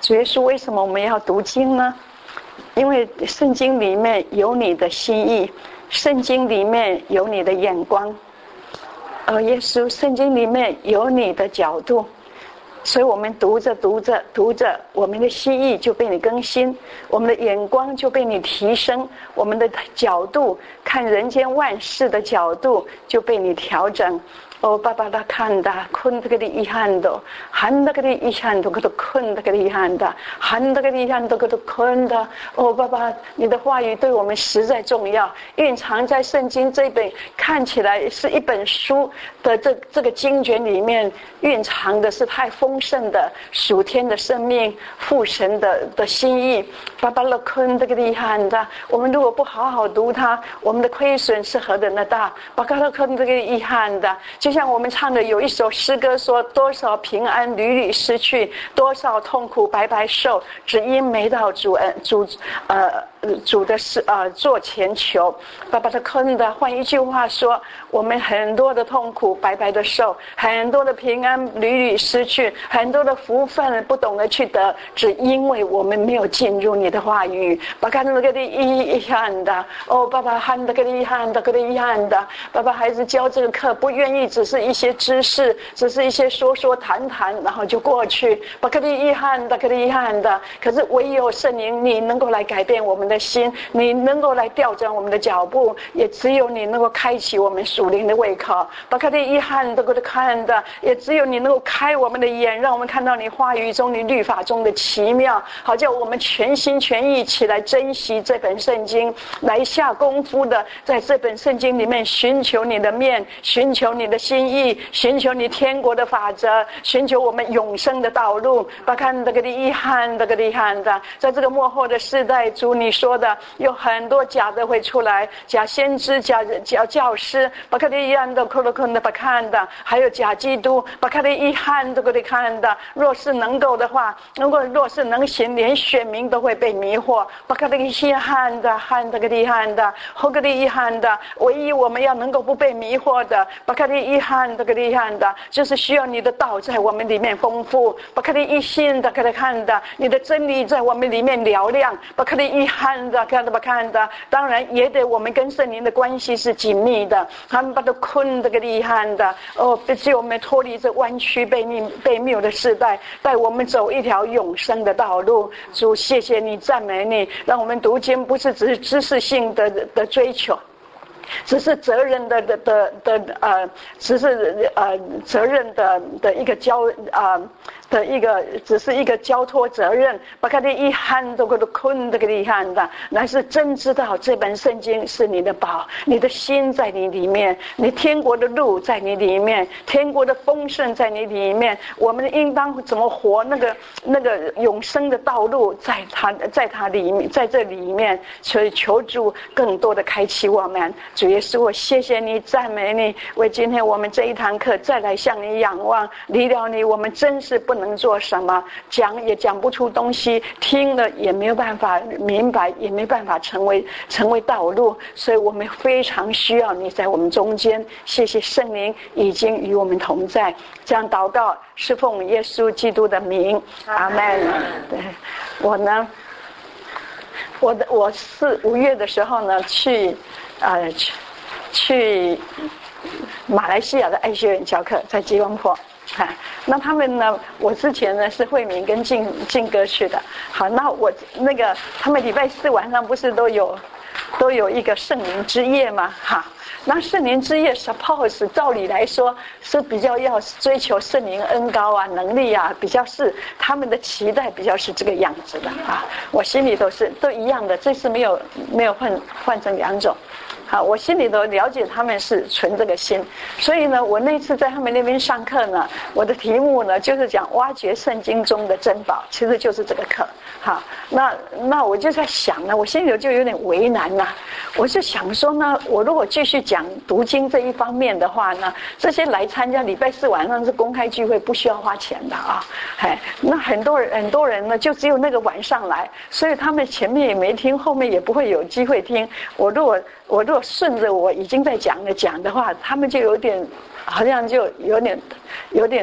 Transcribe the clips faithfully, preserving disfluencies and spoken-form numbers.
主耶稣，为什么我们要读经呢？因为圣经里面有你的心意，圣经里面有你的眼光，而耶稣，圣经里面有你的角度，所以我们读着读着读着，我们的心意就被你更新，我们的眼光就被你提升，我们的角度看人间万事的角度就被你调整。哦，爸爸他看的，困这个的遗憾的，喊那个的遗憾的，可都困那个的遗憾的，喊那个的遗憾的，可都困的。哦，爸爸，你的话语对我们实在重要，蕴藏在圣经这本看起来是一本书的这这个经卷里面，蕴藏的是太丰盛的属天的生命，父神的的心意。爸爸了困这个的遗憾的，我们如果不好好读它，我们的亏损是何等的大。爸爸了困这个遗憾的，就像我们唱的有一首诗歌说，多少平安屡屡失去，多少痛苦白白受，只因没到主恩主呃主的事呃座前求。爸爸的坑的，换一句话说，我们很多的痛苦白白的受，很多的平安屡屡失去，很多的福分不懂得去得，只因为我们没有进入你的话语。爸爸那个的遗憾的，哦，爸爸喊那个的遗憾的，个的遗憾的，爸爸孩子教这个课不愿意只是一些知识，只是一些说说谈谈，然后就过去，把可的遗憾的，可的遗憾的。可是唯有圣灵，你能够来改变我们的心，你能够来调整我们的脚步，也只有你能够开启我们属灵的胃口。把可的遗憾的，可的看的，也只有你能够开我们的眼，让我们看到你话语中、你律法中的奇妙，好叫我们全心全意起来珍惜这本圣经，来下功夫的在这本圣经里面寻求你的面，寻求你的心意，寻求你天国的法则，寻求我们永生的道路。把看这个的遗憾，这个的遗憾的，在这个末后的世代，主你说的有很多假的会出来，假先知、假假教师，把看的遗憾的、可可的把看的，还有假基督，把看的遗憾这个的看的。若是能够的话，如果若是能行，连选民都会被迷惑。把看的遗憾的、憾这个的遗憾的、后个的遗憾的，唯一我们要能够不被迷惑的，把看的遗憾这个的遗憾的，就是需要你的道在我们里面丰富，把看的一心的看的看的，你的真理在我们里面嘹亮，把看的遗憾的看的把看的，当然也得我们跟圣灵的关系是紧密的，他们把它困这个遗憾的哦，只有我们脱离这弯曲被逆被谬的时代，带我们走一条永生的道路。主，谢谢你，赞美你，让我们读经不是只是知识性的的追求，只是责任的的的的呃，只是呃责任的的一个交啊。呃的一个只是一个交托责任，把他的遗憾都给都困这个遗憾的，乃是真知道这本圣经是你的宝，你的心在你里面，你天国的路在你里面，天国的丰盛在你里面，我们应当怎么活，那个那个永生的道路在他在他里面，在这里面，所以求主更多的开启我们。主耶稣，我谢谢你，赞美你，为今天我们这一堂课再来向你仰望，离了你我们真是不能能做什么，讲也讲不出东西，听了也没有办法明白，也没办法成为成为道路，所以我们非常需要你在我们中间。谢谢圣灵已经与我们同在，这样祷告是奉耶稣基督的名，阿们。对，我呢，我的我是五月的时候呢去呃去去马来西亚的爱学院教课，在吉隆坡。啊，那他们呢？我之前呢是慧敏跟静静哥去的。好，那我那个他们礼拜四晚上不是都有都有一个圣灵之夜吗？哈，那圣灵之夜 suppose 照理来说是比较要追求圣灵恩膏啊、能力啊，比较是他们的期待，比较是这个样子的啊。我心里都是都一样的，这次没有没有换换成两种。好，我心里头了解他们是存这个心，所以呢，我那次在他们那边上课呢，我的题目呢就是讲挖掘圣经中的珍宝，其实就是这个课。好，那那我就在想呢，我心里头就有点为难呐、啊，我就想说呢，我如果继续讲读经这一方面的话呢，这些来参加礼拜四晚上是公开聚会，不需要花钱的啊，哎，那很多人很多人呢，就只有那个晚上来，所以他们前面也没听，后面也不会有机会听。我如果我如果顺着我已经在讲的讲的话，他们就有点好像就有点有点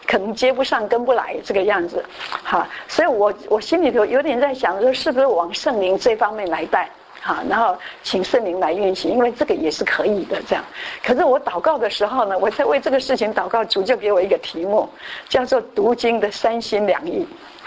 可能接不上跟不来这个样子，好，所以我我心里头有点在想说，是不是往圣灵这方面来带，好，然后请圣灵来运行，因为这个也是可以的这样。可是我祷告的时候呢，我在为这个事情祷告，主就给我一个题目，叫做读经的三心两意。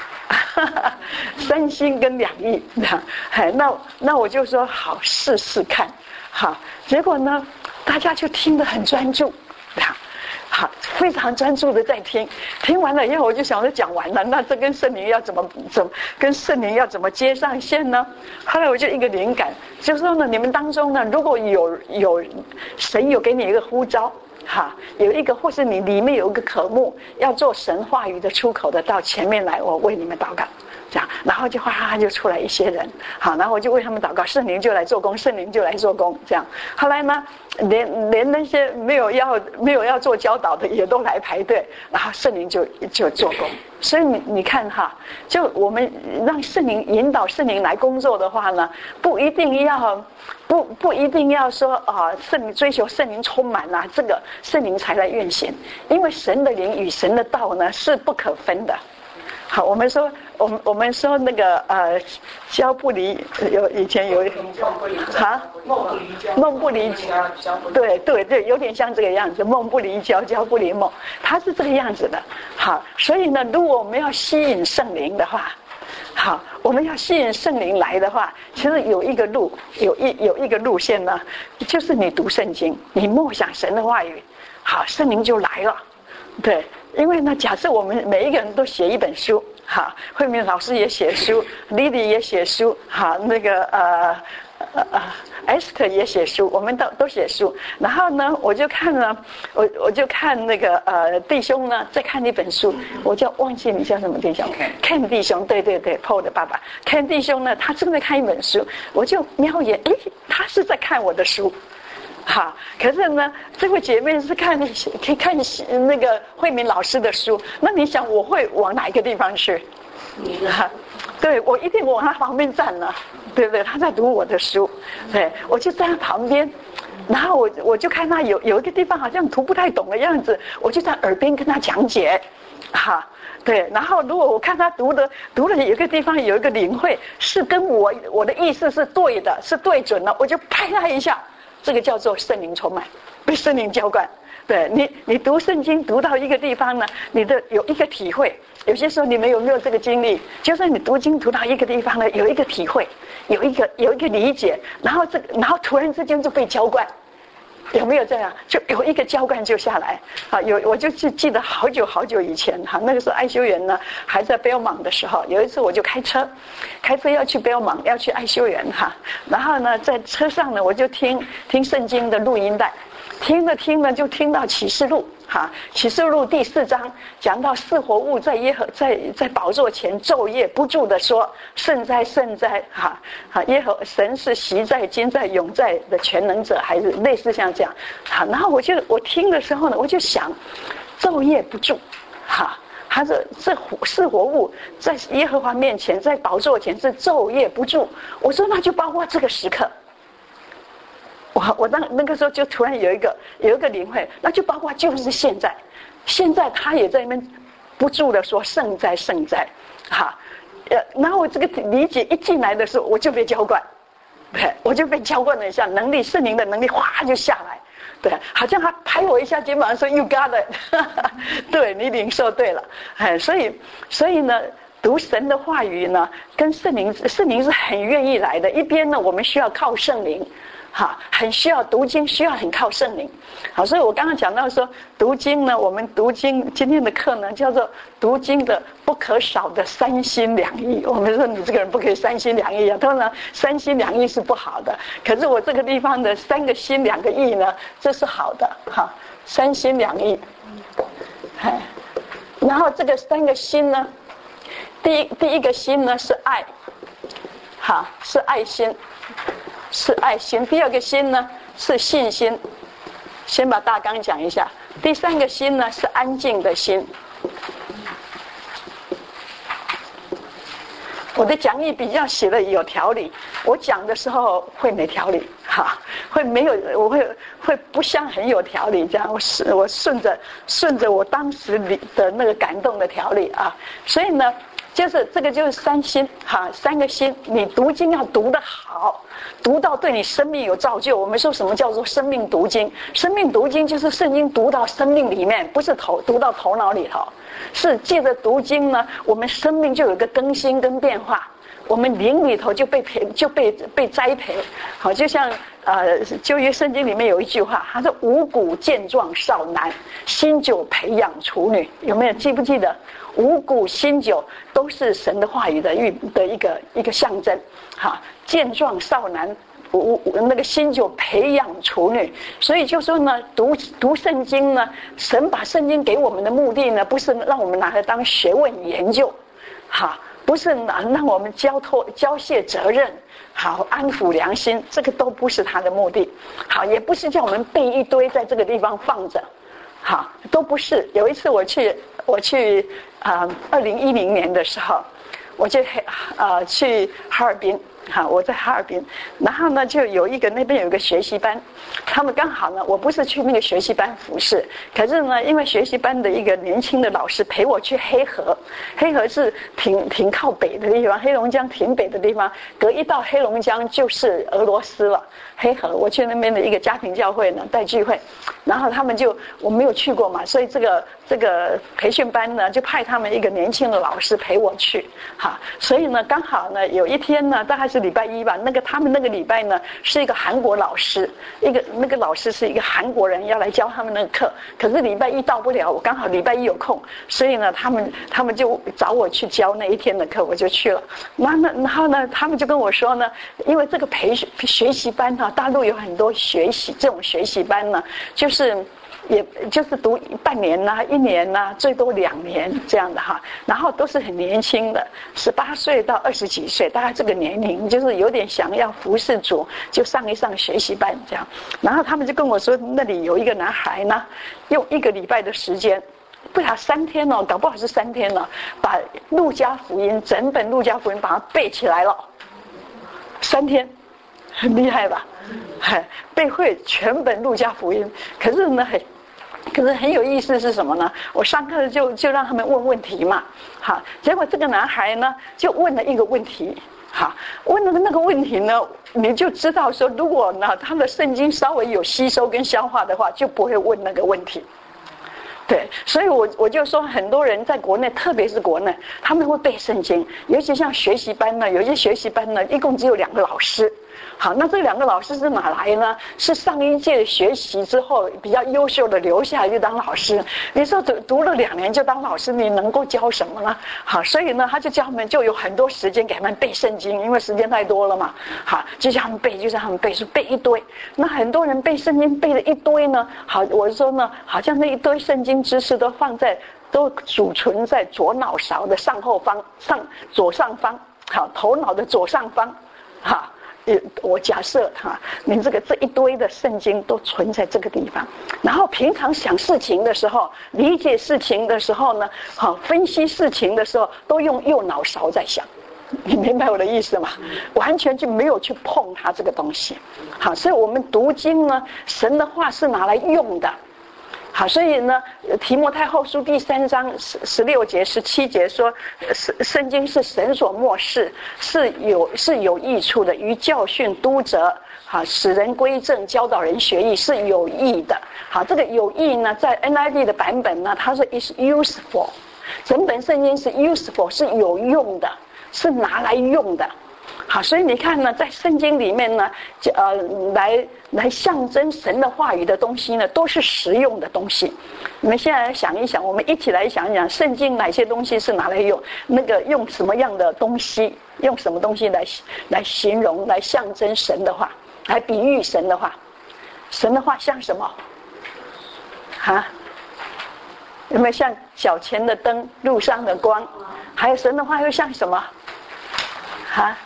三心跟两意，那那我就说好试试看，好，结果呢，大家就听得很专注，好，非常专注的在听，听完了以后，我就想着讲完了，那这跟圣灵要怎么怎么跟圣灵要怎么接上线呢？后来我就一个灵感，就是说呢，你们当中呢，如果有有神有给你一个呼召。哈，有一个或是你里面有一个渴慕要做神话语的出口的，到前面来，我为你们祷告，这样，然后就哗哗就出来一些人，好，然后我就为他们祷告，圣灵就来做工，圣灵就来做工，这样。后来呢，连连那些没有要没有要做教导的也都来排队，然后圣灵就就做工。所以你你看哈，就我们让圣灵引导圣灵来工作的话呢，不一定要不不一定要说啊，圣灵追求圣灵充满啊，这个圣灵才来运行，因为神的灵与神的道呢是不可分的。好，我们说，我们我们说那个呃，交不离，有以前有啊，梦不离交，梦不离交，对对对，有点像这个样子，梦不离交，交不离梦，它是这个样子的。好，所以呢，如果我们要吸引圣灵的话，好，我们要吸引圣灵来的话，其实有一个路，有一有一个路线呢，就是你读圣经，你默想神的话语，好，圣灵就来了，对。因为呢，假设我们每一个人都写一本书，哈，慧敏老师也写书，莉莉也写书，哈，那个呃呃 Esther 也写书，我们都都写书。然后呢，我就看了，我我就看那个呃弟兄呢在看一本书，我就忘记你叫什么弟兄 ，Ken 弟兄，对对对 ，Paul 的爸爸 ，Ken 弟兄呢，他正在看一本书，我就瞄眼，诶，他是在看我的书。好，可是呢，这位姐妹是看可以看那个慧敏老师的书，那你想我会往哪一个地方去？啊，对，我一定往他旁边站了，对不对？他在读我的书，对，我就站在旁边，然后我我就看他有有一个地方好像读不太懂的样子，我就在耳边跟他讲解，哈。对，然后如果我看他读的读的有一个地方有一个领会是跟我我的意思是对的，是对准了，我就拍他一下。这个叫做圣灵充满，被圣灵浇灌。对你，你读圣经读到一个地方呢，你的有一个体会。有些时候你们有没有这个经历？就算你读经读到一个地方呢，有一个体会，有一个有一个理解，然后这然后突然之间就被浇灌。有没有这样？就有一个浇灌就下来啊！有，我就记记得好久好久以前哈，那个时候爱修园呢还在贝尔芒的时候，有一次我就开车，开车要去贝尔芒，要去爱修园哈，然后呢在车上呢我就听听圣经的录音带，听着听着就听到启示录。哈，启示录第四章讲到四活物在耶和在在宝座前昼夜不住的说圣哉圣哉，哈哈，耶和神是习在今在永在的全能者，还是类似像这样。好，然后我就我听的时候呢，我就想昼夜不住，哈，他这这四活物在耶和华面前，在宝座前是昼夜不住。我说那就包括这个时刻。我我那那个时候就突然有一个有一个领会，那就包括就是现在，现在他也在那边不住的说圣哉圣哉，哈，呃，然后我这个理解一进来的时候，我就被浇灌，对，我就被浇灌了一下，能力圣灵的能力哗就下来，对，好像他拍我一下肩膀说 You got it， 对你领受对了，哎，所以所以呢。读神的话语呢，跟圣灵，圣灵是很愿意来的。一边呢，我们需要靠圣灵，哈，很需要读经，需要很靠圣灵。好，所以我刚刚讲到说，读经呢，我们读经今天的课呢，叫做读经的不可少的三心两意。我们说你这个人不可以三心两意啊，当然三心两意是不好的。可是我这个地方的三个心两个意呢，这是好的，哈，三心两意。哎，然后这个三个心呢？第一第一个心呢是爱，好，是爱心，是爱心。第二个心呢是信心，先把大纲讲一下。第三个心呢是安静的心。我的讲义比较写的有条理，我讲的时候会没条理，哈， 会没有，我会会不像很有条理这样，我是我顺着顺着我当时里的那个感动的条理啊，所以呢，就是这个就是三心哈，三个心，你读经要读得好，读到对你生命有造就。我们说什么叫做生命读经？生命读经就是圣经读到生命里面，不是头读到头脑里头，是借着读经呢，我们生命就有一个更新跟变化。我们灵里头就被培就被被栽培，好，就像呃旧约圣经里面有一句话，他说五谷健壮少男，新酒培养处女，有没有记不记得？五谷新酒都是神的话语的预的一个一个象征，好，健壮少男。五那个新酒培养处女，所以就说呢，读读圣经呢，神把圣经给我们的目的呢，不是让我们拿来当学问研究，好。不是让我们交托交卸责任，好安抚良心，这个都不是他的目的。好，也不是叫我们背一堆在这个地方放着，好，都不是。有一次我去我去啊，二零一零年的时候，我就呃去哈尔滨。好，我在哈尔滨，然后呢，就有一个那边有一个学习班，他们刚好呢，我不是去那个学习班服侍，可是呢，因为学习班的一个年轻的老师陪我去黑河，黑河是挺挺靠北的地方，黑龙江挺北的地方，隔一到黑龙江就是俄罗斯了。黑河，我去那边的一个家庭教会呢带聚会，然后他们就我没有去过嘛，所以这个这个培训班呢就派他们一个年轻的老师陪我去，好，所以呢刚好呢有一天呢大概是礼拜一吧，那个他们那个礼拜呢是一个韩国老师，一个那个老师是一个韩国人要来教他们那个课，可是礼拜一到不了，我刚好礼拜一有空，所以呢他们他们就找我去教那一天的课，我就去了。那那然后呢他们就跟我说呢，因为这个培学习班呢。大陆有很多学习这种学习班呢，就是也就是读半年呐、啊、一年呐、啊，最多两年这样的哈。然后都是很年轻的，十八岁到二十几岁，大概这个年龄，就是有点想要服侍主，就上一上学习班这样。然后他们就跟我说，那里有一个男孩呢，用一个礼拜的时间。不了三天哦，搞不好是三天哦，把路加福音整本路加福音把它背起来了，三天。很厉害吧？背会全本路加福音，可是呢，很，可是很有意思是什么呢？我上课就就让他们问问题嘛，好，结果这个男孩呢就问了一个问题，好，问了那个问题呢，你就知道说，如果呢他的圣经稍微有吸收跟消化的话，就不会问那个问题。对，所以我我就说，很多人在国内，特别是国内，他们会背圣经，尤其像学习班呢，有些学习班呢，一共只有两个老师。好，那这两个老师是哪来呢？是上一届学习之后比较优秀的留下来就当老师。你说读读了两年就当老师，你能够教什么呢？好，所以呢，他就教他们，就有很多时间给他们背圣经，因为时间太多了嘛。好，就叫他们背，就让他们背，是背一堆。那很多人背圣经背了一堆呢，好，我说呢，好像那一堆圣经知识都放在，都储存在左脑勺的上后方，上左上方，好，头脑的左上方，好。我假设哈，你这个这一堆的圣经都存在这个地方，然后平常想事情的时候，理解事情的时候呢，好分析事情的时候，都用右脑勺在想，你明白我的意思吗？完全就没有去碰它这个东西。好，所以我们读经呢，神的话是拿来用的。好，所以呢，提摩太后书第三章十十六节、十七节说，圣圣经是神所默示，是有是有益处的，于教训、督责，好，使人归正，教导人学义，是有益的。好，这个有益呢，在 N I V 的版本呢，它说 is useful， 整本圣经是 useful， 是有用的，是拿来用的。好，所以你看呢，在圣经里面呢，呃，来来象征神的话语的东西呢，都是实用的东西。你们现在来想一想，我们一起来想一想，圣经哪些东西是拿来用？那个用什么样的东西？用什么东西来来形容、来象征神的话，来比喻神的话？神的话像什么？啊？有没有像脚前的灯、路上的光？还有神的话又像什么？啊？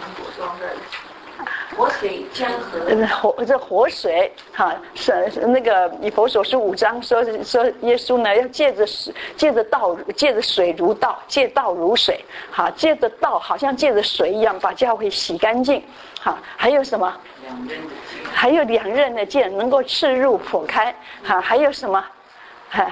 活水江河， 活这活水哈，是那个以弗所书五章说说耶稣呢要借着借着道借着水如道，借道如水，好，借着道好像借着水一样把教会洗干净，好，还有什么？ 还有两刃的剑能够刺入剖开，哈，还有什么？哈，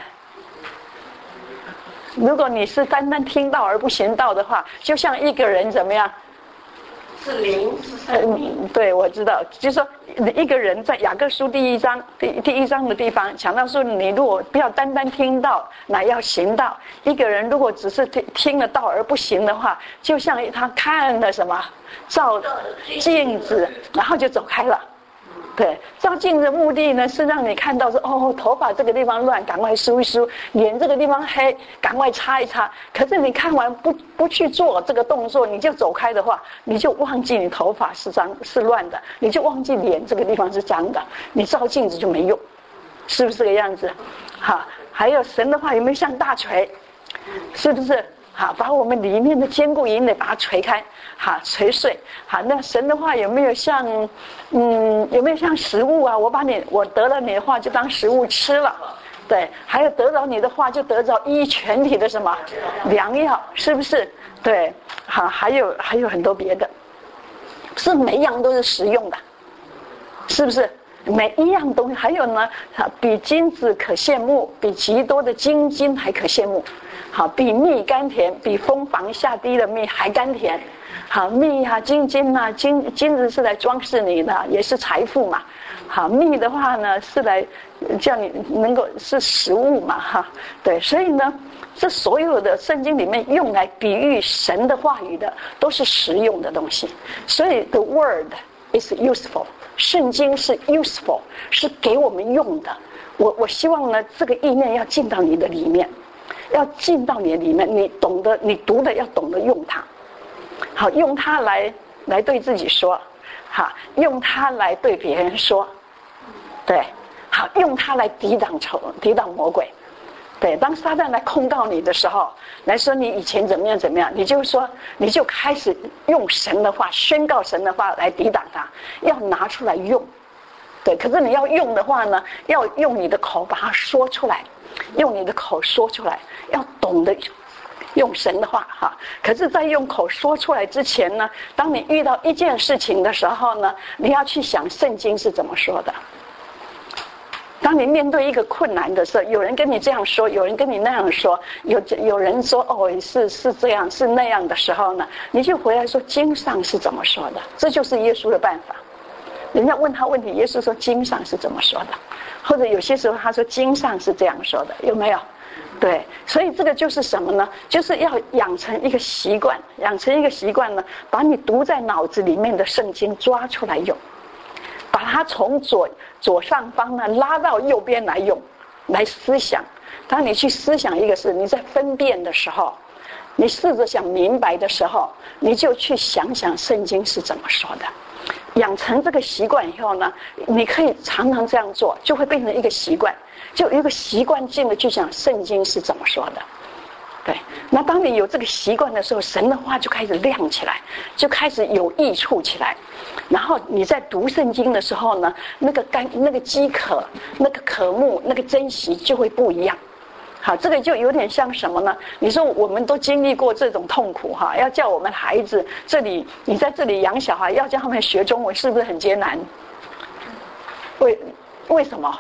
如果你是单单听到而不行道的话，就像一个人怎么样？ 是灵，是生命。 嗯，对，我知道，就是说一个人在雅各书第一章第第一章的地方讲到说，你如果不要单单听到，乃要行道。一个人如果只是听听了道而不行的话，就像他看了什么照镜子，然后就走开了。对，照镜子的目的呢，是让你看到说，哦，头发这个地方乱，赶快梳一梳；脸这个地方黑，赶快擦一擦。可是你看完不不去做这个动作，你就走开的话，你就忘记你头发是脏是乱的，你就忘记脸这个地方是脏的，你照镜子就没用，是不是这个样子？好，还有神的话有没有像大锤？是不是？好，把我们里面的坚固营垒把它锤开，好，锤碎。好，那神的话有没有像，嗯，有没有像食物啊？我把你，我得了你的话就当食物吃了，对。还有得着你的话就得着医全体的什么良药，是不是？对。好，还有还有很多别的，是每一样都是实用的，是不是？每一样东西，还有呢，比金子可羡慕，比极多的金金还可羡慕。好，比蜜甘甜，比蜂房下滴的蜜还甘甜。好，蜜啊，金金啊，金金子是来装饰你的，也是财富嘛。好，蜜的话呢，是来叫你能够是食物嘛，哈，对，所以呢，这所有的圣经里面用来比喻神的话语的，都是实用的东西。所以 the word is useful， 圣经是 useful， 是给我们用的。我我希望呢，这个意念要进到你的里面。要进到你的里面，你懂得，你读的要懂得用它，好，用它来来对自己说，好，用它来对别人说，对，好，用它来抵挡仇，抵挡魔鬼，对，当撒旦来控告你的时候，来说你以前怎么样怎么样，你就说，你就开始用神的话，宣告神的话来抵挡他，要拿出来用，对，可是你要用的话呢，要用你的口把它说出来。用你的口说出来，要懂得用神的话哈。可是，在用口说出来之前呢，当你遇到一件事情的时候呢，你要去想圣经是怎么说的。当你面对一个困难的时候，有人跟你这样说，有人跟你那样说，有有人说哦是是这样是那样的时候呢，你就回来说经上是怎么说的，这就是耶稣的办法。人家问他问题，耶稣说经上是怎么说的，或者有些时候他说经上是这样说的，有没有？对，所以这个就是什么呢？就是要养成一个习惯，养成一个习惯呢，把你读在脑子里面的圣经抓出来用，把它从左左上方呢拉到右边来用，来思想。当你去思想一个事，你在分辨的时候，你试着想明白的时候，你就去想想圣经是怎么说的。养成这个习惯以后呢，你可以常常这样做，就会变成一个习惯，就一个习惯性的去想圣经是怎么说的。对，那当你有这个习惯的时候，神的话就开始亮起来，就开始有益处起来。然后你在读圣经的时候呢，那个干、那个饥渴、那个渴慕、那个珍惜就会不一样。好，这个就有点像什么呢？你说我们都经历过这种痛苦哈，要叫我们孩子这里，你在这里养小孩，要叫他们学中文，是不是很艰难？为为什么？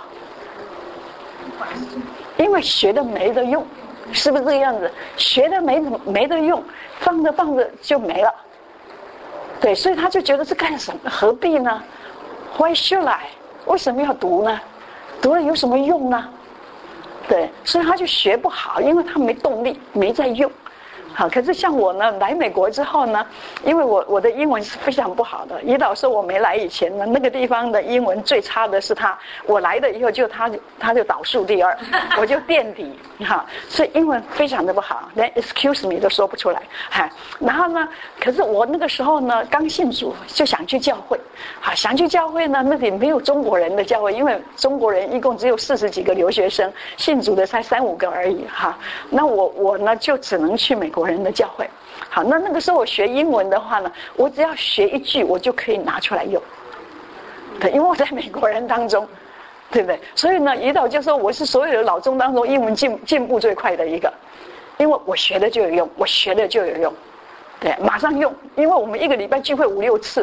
因为学的没得用，是不是这个样子？学的没没得用，放着放着就没了。对，所以他就觉得这干什么？何必呢 ？Why should I？ 为什么要读呢？读了有什么用呢？对，所以他就学不好，因为他没动力，没在用。好，可是像我呢，来美国之后呢，因为我我的英文是非常不好的。胰岛说我没来以前呢，那个地方的英文最差的是他。我来了以后就他就他就倒数第二，我就垫底哈，所以英文非常的不好，连 excuse me 都说不出来。哈，然后呢，可是我那个时候呢，刚信主就想去教会，好想去教会呢，那里没有中国人的教会，因为中国人一共只有四十几个留学生，信主的才三五个而已哈。那我我呢就只能去美国人的教会。好，那那个时候我学英文的话呢，我只要学一句我就可以拿出来用。对，因为我在美国人当中，对不对？所以呢，胰岛就说我是所有的老中当中英文进进步最快的一个，因为我学的就有用，我学的就有用，对，马上用。因为我们一个礼拜聚会五六次，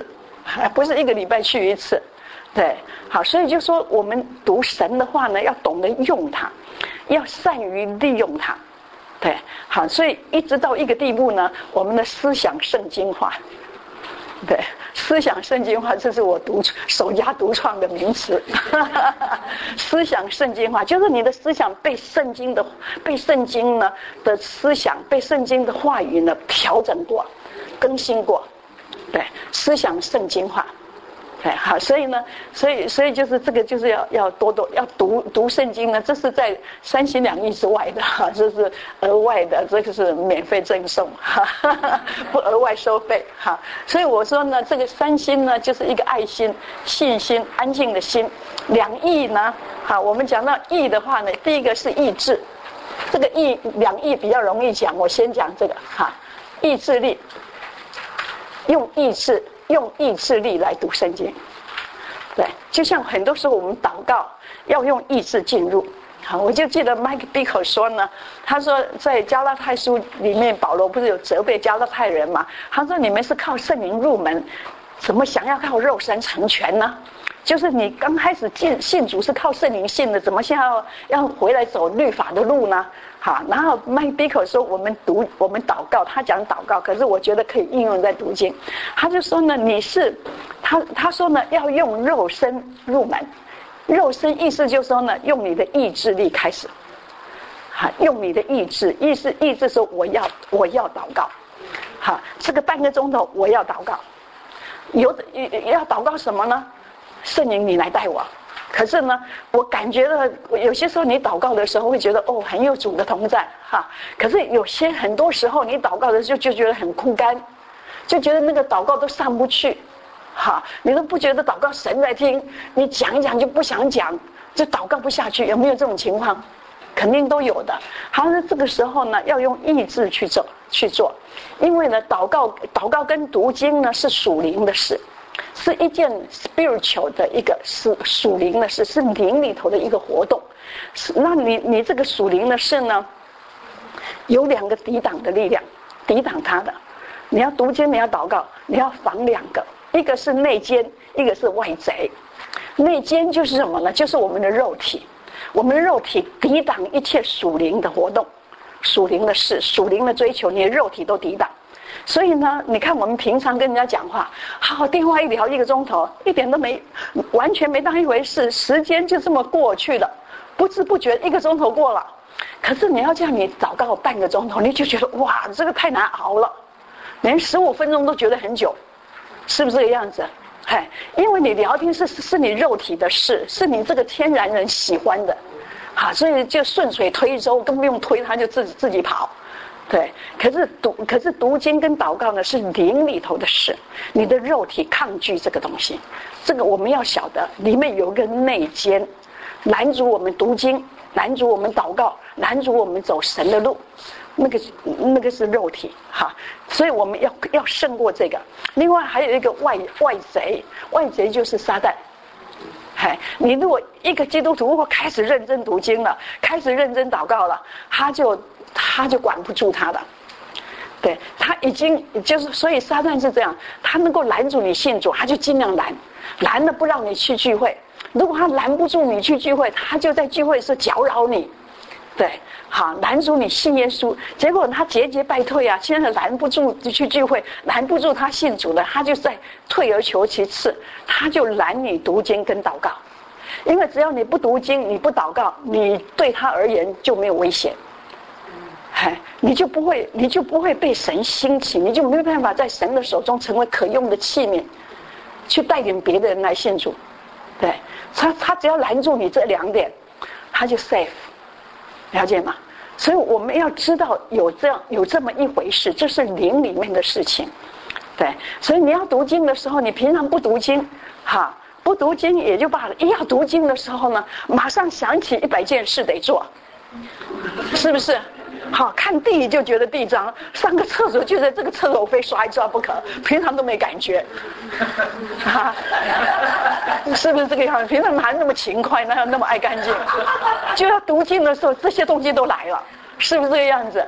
不是一个礼拜去一次。对，好，所以就说我们读神的话呢，要懂得用它，要善于利用它。对，好，所以一直到一个地步呢，我们的思想圣经化。对，思想圣经化，这是我独首家独创的名词。思想圣经化，就是你的思想被圣经的被圣经呢的思想，被圣经的话语呢调整过、更新过。对，思想圣经化。对，好，所以呢，所以所以就是这个，就是要要多多要读读圣经呢，这是在三心两意之外的哈，这是额外的，这个是免费赠送，哈哈哈，不额外收费哈。所以我说呢，这个三心呢，就是一个爱心、信心、安静的心。两意呢，好，我们讲到意的话呢，第一个是意志，这个意两意比较容易讲，我先讲这个哈，意志力，用意志。用意志力来读圣经，对，就像很多时候我们祷告要用意志进入。好，我就记得 Mike Bickle 说呢，他说在加拉太书里面，保罗不是有责备加拉太人嘛？他说你们是靠圣灵入门，怎么想要靠肉身成全呢？就是你刚开始信信主是靠圣灵信的，怎么现在要要回来走律法的路呢？好，然后 Mike Bickle 说我们读我们祷告，他讲祷告，可是我觉得可以应用在读经。他就说呢，你是他他说呢要用肉身入门，肉身意思就是说呢，用你的意志力开始，好，用你的意志，意志意志说我要我要祷告，好，这个半个钟头我要祷告，有要祷告什么呢？圣灵你来带我。可是呢，我感觉到有些时候你祷告的时候会觉得哦很有主的同在哈，可是有些很多时候你祷告的时候就觉得很枯干，就觉得那个祷告都上不去，哈，你都不觉得祷告神在听，你讲一讲就不想讲，就祷告不下去，有没有这种情况？肯定都有的。好，那这个时候呢，要用意志去做去做，因为呢，祷告祷告跟读经呢是属灵的事。是一件 spiritual 的一个是属灵的事，是灵里头的一个活动。那你你这个属灵的事呢，有两个抵挡的力量，抵挡它的。你要读经，你要祷告，你要防两个，一个是内奸，一个是外贼。内奸就是什么呢？就是我们的肉体，我们的肉体抵挡一切属灵的活动、属灵的事、属灵的追求，你的肉体都抵挡。所以呢，你看我们平常跟人家讲话，好，电话一聊一个钟头，一点都没，完全没当一回事，时间就这么过去了，不知不觉一个钟头过了。可是你要叫你祷告半个钟头，你就觉得哇，这个太难熬了，连十五分钟都觉得很久，是不是这个样子？嗨，因为你聊天是是你肉体的事，是你这个天然人喜欢的，好，所以就顺水推舟，更不用推，他就自己自己跑。对，可是读可是读经跟祷告呢是灵里头的事，你的肉体抗拒这个东西，这个我们要晓得，里面有一个内奸，拦阻我们读经，拦阻我们祷告，拦阻我们走神的路，那个那个是肉体哈，所以我们要要胜过这个。另外还有一个外外贼，外贼就是撒旦。嗨，你如果一个基督徒如果开始认真读经了，开始认真祷告了，他就。他就管不住他的，对，他已经就是，所以撒旦是这样，他能够拦住你信主，他就尽量拦，拦了不让你去聚会。如果他拦不住你去聚会，他就在聚会时搅扰你，对，好，拦住你信耶稣。结果他节节败退啊，现在拦不住去聚会，拦不住他信主了，他就在退而求其次，他就拦你读经跟祷告。因为只要你不读经，你不祷告，你对他而言就没有危险。哎，你就不会，你就不会被神兴起，你就没有办法在神的手中成为可用的器皿，去带领别的人来信主。对，他他只要拦住你这两点，他就 safe， 了解吗？所以我们要知道有这样有这么一回事，这是灵里面的事情。对，所以你要读经的时候，你平常不读经，哈，不读经也就罢了，一要读经的时候呢，马上想起一百件事得做，是不是？好，看地就觉得地脏，上个厕所就觉得这个厕所非刷一刷不可，平常都没感觉，啊，是不是这个样子？平常哪那么勤快，哪有那么爱干净？就要读经的时候，这些东西都来了，是不是这个样子？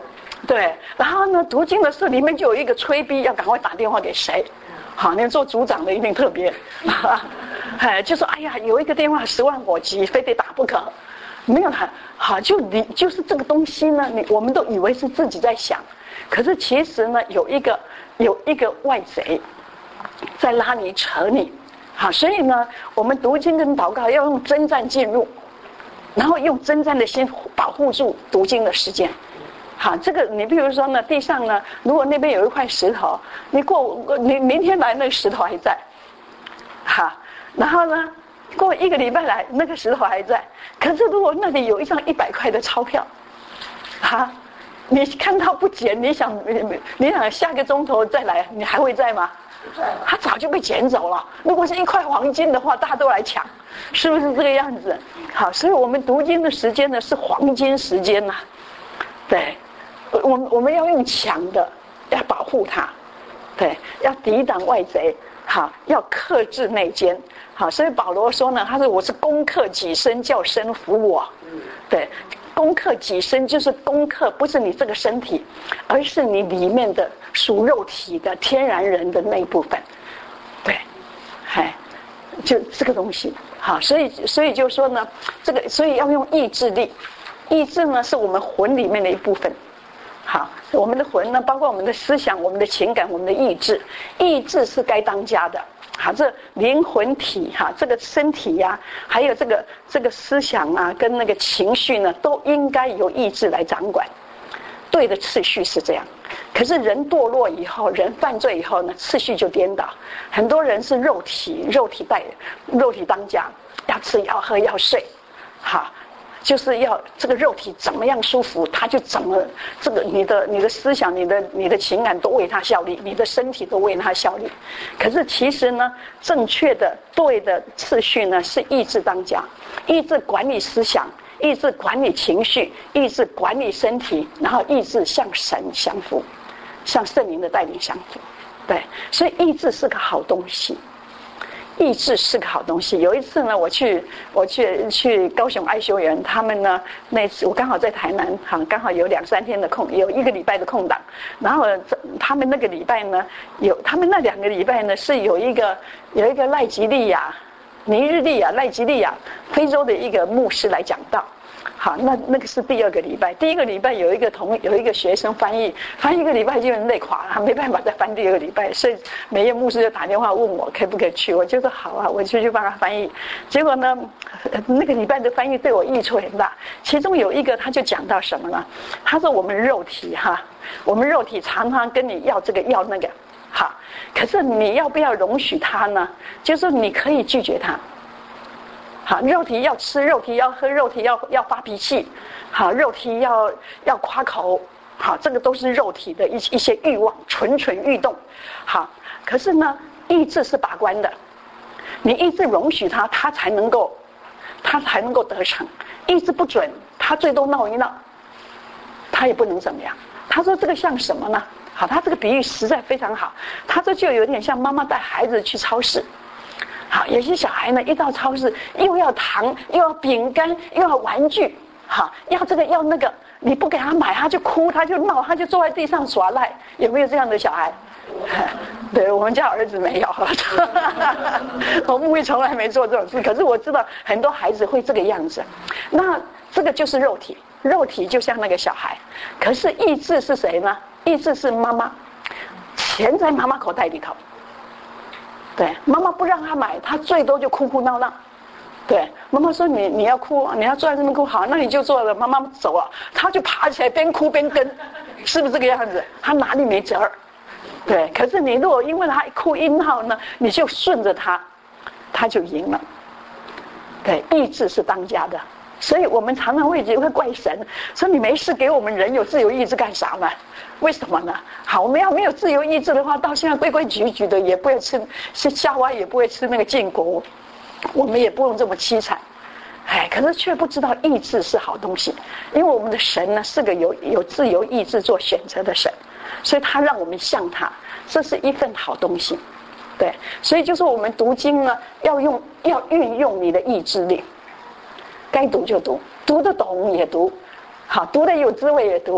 对，然后呢，读经的时候里面就有一个催逼，要赶快打电话给谁。好，你做组长的一定特别，哎，就说哎呀，有一个电话十万火急，非得打不可。没有他，好，就你就是这个东西呢，你我们都以为是自己在想，可是其实呢，有一个有一个外贼在拉你扯你。好，所以呢，我们读经跟祷告要用征战进入，然后用征战的心保护住读经的时间。好，这个你比如说呢，地上呢，如果那边有一块石头，你过你明天来那个石头还在，好，然后呢，过一个礼拜来那个石头还在，可是如果那里有一张一百块的钞票，哈，你看到不捡，你想你想下个钟头再来，你还会在吗？他早就被捡走了。如果是一块黄金的话，大家都来抢，是不是这个样子？好，所以我们读经的时间呢是黄金时间呐、啊，对。我们我们要用抢的，要保护它，对，要抵挡外贼，好，要克制内奸，好，所以保罗说呢，他说我是攻克己身，叫身服我，对，攻克己身就是攻克，不是你这个身体，而是你里面的属肉体的天然人的那一部分，对，哎，就这个东西，好，所以所以就说呢，这个所以要用意志力，意志呢是我们魂里面的一部分。好，我们的魂呢，包括我们的思想、我们的情感、我们的意志，意志是该当家的。好，这灵魂体哈，这个身体呀、啊，还有这个这个思想啊，跟那个情绪呢，都应该由意志来掌管。对的次序是这样，可是人堕落以后，人犯罪以后呢，次序就颠倒。很多人是肉体，肉体带，肉体当家，要吃要喝要睡，好。就是要这个肉体怎么样舒服，他就怎么这个你的你的思想、你的你的情感都为他效力，你的身体都为他效力。可是其实呢，正确的对的次序呢是意志当家，意志管理思想，意志管理情绪，意志管理身体，然后意志向神降服，向圣灵的带领降服。对，所以意志是个好东西。意志是个好东西。有一次呢，我去我去去高雄爱修园，他们呢那次我刚好在台南，哈，刚好有两三天的空，有一个礼拜的空档。然后他们那个礼拜呢，有他们那两个礼拜呢是有一个有一个赖吉利亚、尼日利亚、赖吉利亚非洲的一个牧师来讲道。好，那那个是第二个礼拜，第一个礼拜有一个同有一个学生翻译，翻译一个礼拜就累垮了，他没办法再翻第二个礼拜，所以每夜牧师就打电话问我可不可以去，我就说好啊，我就去帮他翻译。结果呢，那个礼拜的翻译对我益处很大，其中有一个他就讲到什么呢？他说我们肉体哈，我们肉体常常跟你要这个要那个，好，可是你要不要容许他呢？就是说你可以拒绝他。好，肉体要吃，肉体要喝，肉体要要发脾气，好，肉体要要夸口，好，这个都是肉体的一一些欲望，蠢蠢欲动。好，可是呢，意志是把关的，你意志容许他，他才能够，他才能够得逞。意志不准，他最多闹一闹，他也不能怎么样。他说这个像什么呢？好，他这个比喻实在非常好。他这就有点像妈妈带孩子去超市。好，有些小孩呢，一到超市又要糖，又要饼干，又要玩具，好，要这个要那个，你不给他买，他就哭，他就闹，他就坐在地上耍赖。有没有这样的小孩？对，我们家儿子没有，我们从来没做这种事。可是我知道很多孩子会这个样子。那这个就是肉体，肉体就像那个小孩。可是意志是谁呢？意志是妈妈，钱在妈妈口袋里头。对，妈妈不让他买，他最多就哭哭闹闹。对，妈妈说你你要哭，你要坐在这边哭，好，那你就坐了。妈妈走了，他就爬起来边哭边跟，是不是这个样子？他哪里没辙儿？对，可是你如果因为他哭一闹呢，你就顺着他，他就赢了。对，意志是当家的，所以我们常常会会怪神，说你没事给我们人有自由意志干啥呢？为什么呢？好，我们要没有自由意志的话，到现在规规矩矩的，也不会吃是夏娃，也不会吃那个禁果，我们也不用这么凄惨。哎，可是却不知道意志是好东西，因为我们的神呢是个有有自由意志做选择的神，所以他让我们像他，这是一份好东西。对，所以就是我们读经呢，要用要运用你的意志力，该读就读，读得懂也读，好，读得有滋味也读。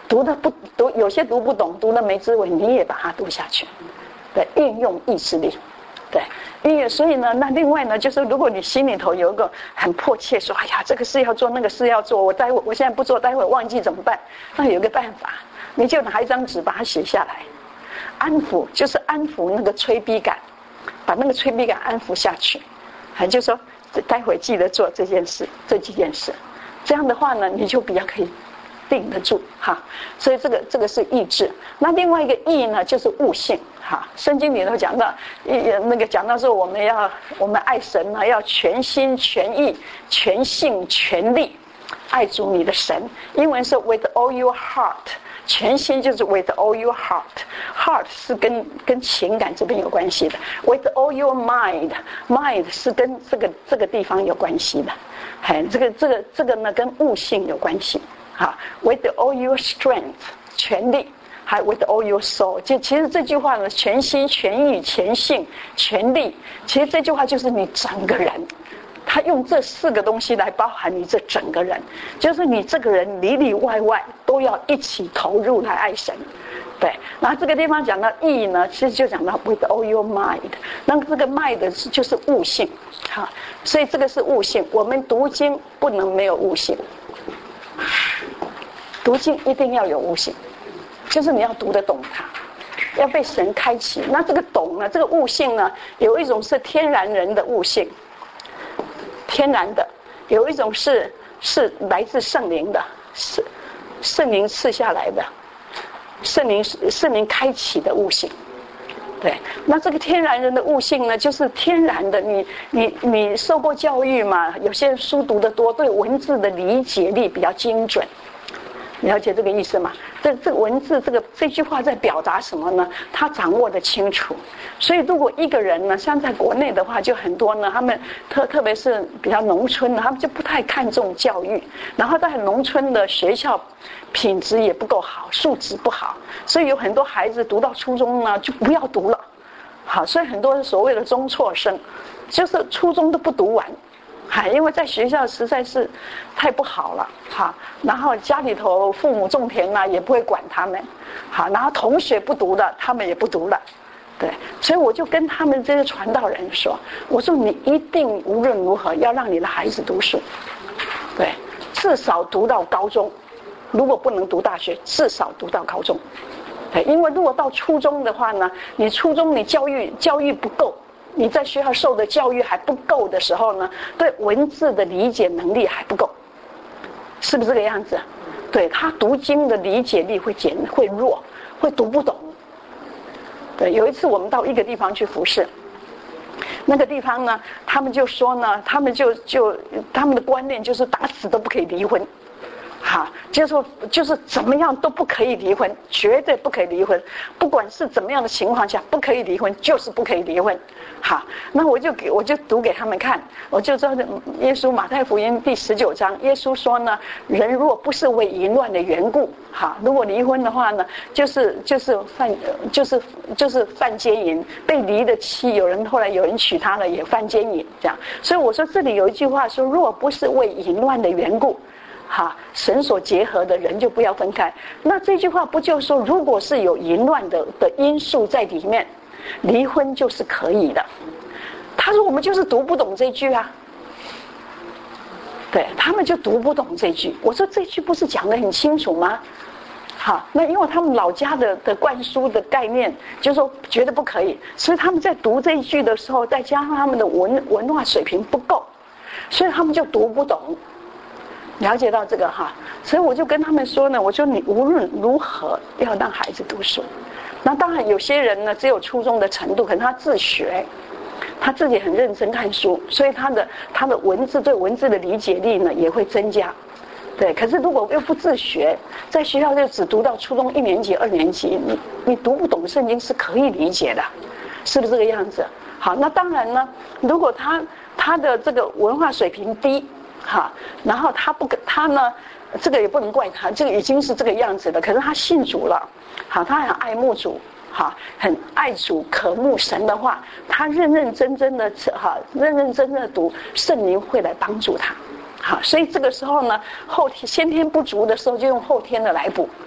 读的不读，有些读不懂，读的没滋味，你也把它读下去。对，运用意志力。对，因为所以呢，那另外呢，就是如果你心里头有一个很迫切说，哎呀，这个事要做，那个事要做，我待会我现在不做，待会忘记怎么办？那有一个办法，你就拿一张纸把它写下来，安抚，就是安抚那个催逼感，把那个催逼感安抚下去。还就说，待会记得做这件事，这几件事，这样的话呢，你就比较可以定得住哈。所以这个这个是意志。那另外一个意呢，就是悟性。哈，圣经里头讲到，那个讲到说，我们要我们爱神呢，要全心全意、全性全力爱主你的神。英文是 with all your heart， 全心就是 with all your heart，heart 是跟跟情感这边有关系的 ，with all your mind，mind 是跟这个这个地方有关系的，哎，这个这个这个呢跟悟性有关系。哈 ，with all your strength， 全力。还 with all your soul， 就其实这句话呢，全心全意全性全力，其实这句话就是你整个人，他用这四个东西来包含你这整个人，就是你这个人里里外外都要一起投入来爱神。对，然后这个地方讲到意呢，其实就讲到 with all your mind， 那这个 mind 就是悟性，哈，所以这个是悟性。我们读经不能没有悟性，读经一定要有悟性。就是你要读得懂它，要被神开启。那这个懂呢，这个悟性呢，有一种是天然人的悟性，天然的；有一种是是来自圣灵的，是圣灵赐下来的，圣灵圣灵开启的悟性。对，那这个天然人的悟性呢，就是天然的，你你你受过教育嘛？有些人书读得多，对文字的理解力比较精准。了解这个意思吗？这这个文字，这个这句话在表达什么呢？他掌握得清楚。所以，如果一个人呢，像在国内的话，就很多呢，他们特特别是比较农村的，他们就不太看重教育，然后在农村的学校品质也不够好，素质不好，所以有很多孩子读到初中呢，就不要读了。好，所以很多所谓的中辍生，就是初中都不读完。哈，因为在学校实在是太不好了，哈，然后家里头父母种田呢，也不会管他们，好，然后同学不读了，他们也不读了，对，所以我就跟他们这些传道人说，我说你一定无论如何要让你的孩子读书，对，至少读到高中，如果不能读大学，至少读到高中，对，因为如果到初中的话呢，你初中你教育教育不够。你在学校受的教育还不够的时候呢，对文字的理解能力还不够，是不是这个样子？对，他读经的理解力会减会弱，会读不懂。对，有一次我们到一个地方去服侍，那个地方呢，他们就说呢，他们就就他们的观念就是打死都不可以离婚。哈，就是说，就是怎么样都不可以离婚，绝对不可以离婚，不管是怎么样的情况下，不可以离婚，就是不可以离婚。好，那我就给我就读给他们看，我就知道耶稣马太福音第十九章，耶稣说呢，人如果不是为淫乱的缘故，哈，如果离婚的话呢，就是就是犯就是就是犯奸淫，被离的妻，有人后来有人娶她了，也犯奸淫，这样。所以我说这里有一句话说，若不是为淫乱的缘故。哈，神所结合的人就不要分开。那这句话不就说，如果是有淫乱的的因素在里面，离婚就是可以的。他说我们就是读不懂这句啊，对他们就读不懂这句。我说这句不是讲得很清楚吗？好，那因为他们老家的的灌输的概念，就是说觉得不可以，所以他们在读这一句的时候，再加上他们的文文化水平不够，所以他们就读不懂。了解到这个哈，所以我就跟他们说呢，我说你无论如何要让孩子读书。那当然有些人呢只有初中的程度，可能他自学，他自己很认真看书，所以他的他的文字对文字的理解力呢也会增加。对，可是如果又不自学，在学校就只读到初中一年级、二年级，你你读不懂圣经是可以理解的，是不是这个样子？好，那当然呢，如果他他的这个文化水平低。哈，然后他不他呢，这个也不能怪他，这个已经是这个样子了。可是他信主了，好，他很爱慕主，好，很爱主，渴慕神的话，他认认真真的哈，认认真真的读，圣灵会来帮助他。好，所以这个时候呢，后天先天不足的时候，就用后天的来补。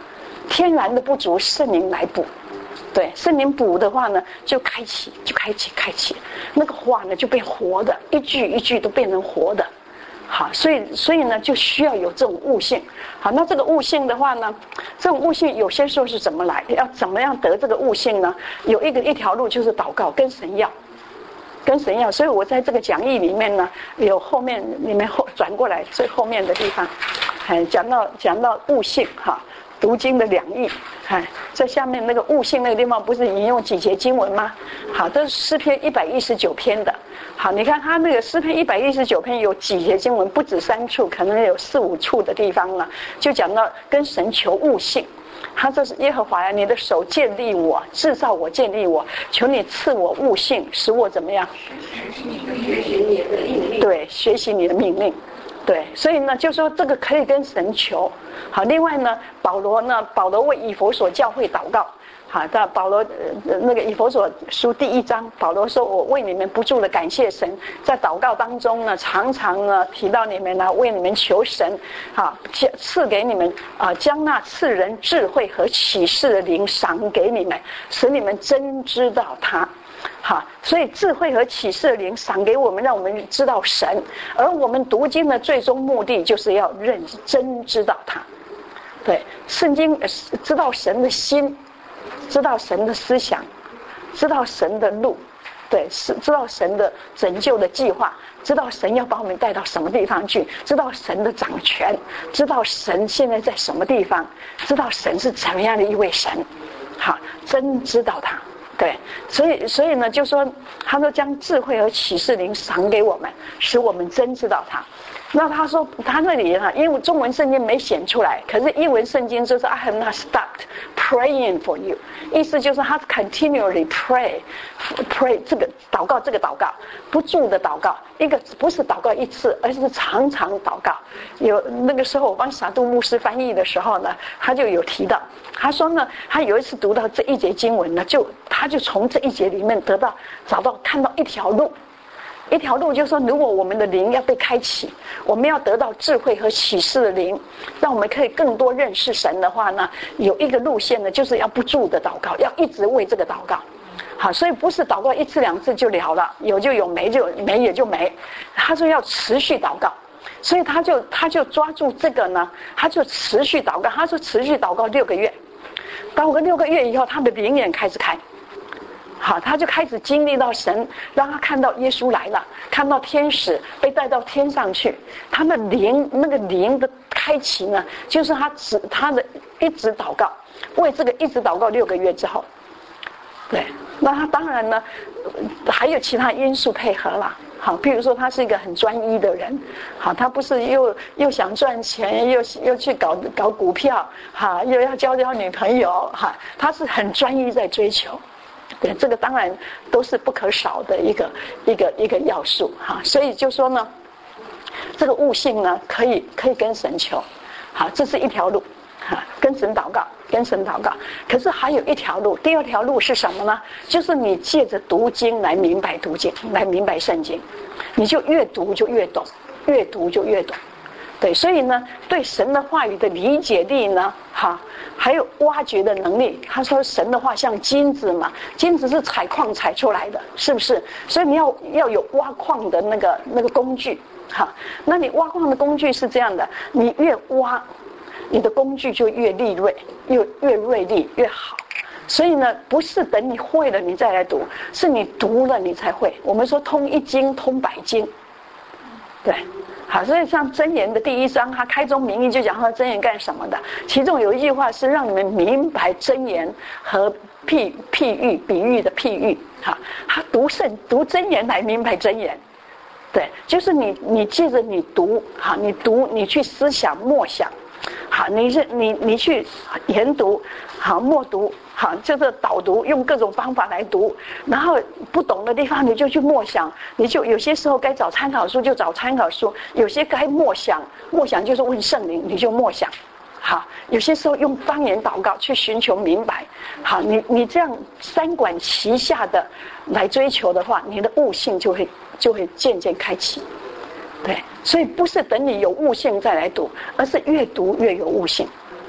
天然的不足，圣灵来补。对，圣灵补的话呢，就开启，就开启，开启，那个话呢就变活的，一句一句都变成活的。好，所以所以呢，就需要有这种悟性。好，那这个悟性的话呢，这种悟性有些时候是怎么来？要怎么样得这个悟性呢？有一个一条路就是祷告，跟神要，跟神要。所以我在这个讲义里面呢，有后面里面后转过来最后面的地方，哎，讲到讲到悟性哈。读经的两义，哎，在下面那个悟性那个地方不是引用几节经文吗？好，这是诗篇一百一十九篇的。好，你看他那个诗篇一百一十九篇有几节经文，不止三处，可能有四五处的地方了，就讲到跟神求悟性。他这是耶和华呀，你的手建立我，制造我，建立我，求你赐我悟性，使我怎么样？ 学习你的命令。 对，学习你的命令。对，所以呢，就说这个可以跟神求。好，另外呢，保罗呢，保罗为以弗所教会祷告。好，在保罗、呃、那个以弗所书第一章，保罗说：“我为你们不住的感谢神，在祷告当中呢，常常呢提到你们呢，为你们求神，啊，赐给你们啊，将那赐人智慧和启示的灵赏给你们，使你们真知道他。”好，所以智慧和启示的灵赏给我们，让我们知道神。而我们读经的最终目的，就是要认真知道他。对，圣经知道神的心，知道神的思想，知道神的路，对，是知道神的拯救的计划，知道神要把我们带到什么地方去，知道神的掌权，知道神现在在什么地方，知道神是怎么样的一位神。好，真知道他。对，所以所以呢，就说他说将智慧和启示灵赏给我们，使我们真知道他。那他说他那里呢，因为中文圣经没显出来，可是英文圣经就是 I have not stopped praying for you， 意思就是他 continually pray pray 这个祷告这个祷告不住的祷告，一个不是祷告一次，而是常常祷告。有那个时候我帮傻杜牧师翻译的时候呢，他就有提到，他说呢，他有一次读到这一节经文呢，就他就从这一节里面得到找到看到一条路。一条路就是说，如果我们的灵要被开启，我们要得到智慧和启示的灵，让我们可以更多认识神的话呢，有一个路线呢，就是要不住的祷告，要一直为这个祷告。好，所以不是祷告一次两次就了了，有就有，没就没也就没。他说要持续祷告，所以他就他就抓住这个呢，他就持续祷告。他说持续祷告六个月，祷告六个月以后，他的灵眼开始开。好，他就开始经历到神，让他看到耶稣来了，看到天使被带到天上去。他的灵，那个灵的开启呢，就是他只他的一直祷告，为这个一直祷告六个月之后，对，那他当然呢，还有其他因素配合了。好，比如说他是一个很专一的人，好，他不是又又想赚钱，又又去搞搞股票，哈，又要交交女朋友，哈，他是很专一在追求。对，这个当然都是不可少的一个一个一个要素哈，所以就说呢，这个悟性呢，可以可以跟神求，好，这是一条路，哈，跟神祷告，跟神祷告。可是还有一条路，第二条路是什么呢？就是你借着读经来明白读经，来明白圣经，你就越读就越懂，越读就越懂。对，所以呢，对神的话语的理解力呢，哈，还有挖掘的能力。他说神的话像金子嘛，金子是采矿采出来的，是不是？所以你要要有挖矿的那个那个工具，哈。那你挖矿的工具是这样的，你越挖，你的工具就越利锐，越越锐利越好。所以呢，不是等你会了你再来读，是你读了你才会。我们说通一经通百经，对。好，所以像箴言的第一章，他开宗明义就讲他箴言干什么的。其中有一句话是让你们明白箴言和譬譬喻、比喻的譬喻。哈，他读圣读箴言来明白箴言，对，就是你你借着你读，哈，你读你去思想默想，好，你是你你去研读，好默读。好，就是导读，用各种方法来读，然后不懂的地方你就去默想，你就有些时候该找参考书就找参考书，有些该默想，默想就是问圣灵，你就默想。好，有些时候用方言祷告去寻求明白。好，你你这样三管齐下的来追求的话，你的悟性就会就会渐渐开启。对，所以不是等你有悟性再来读，而是越读越有悟性。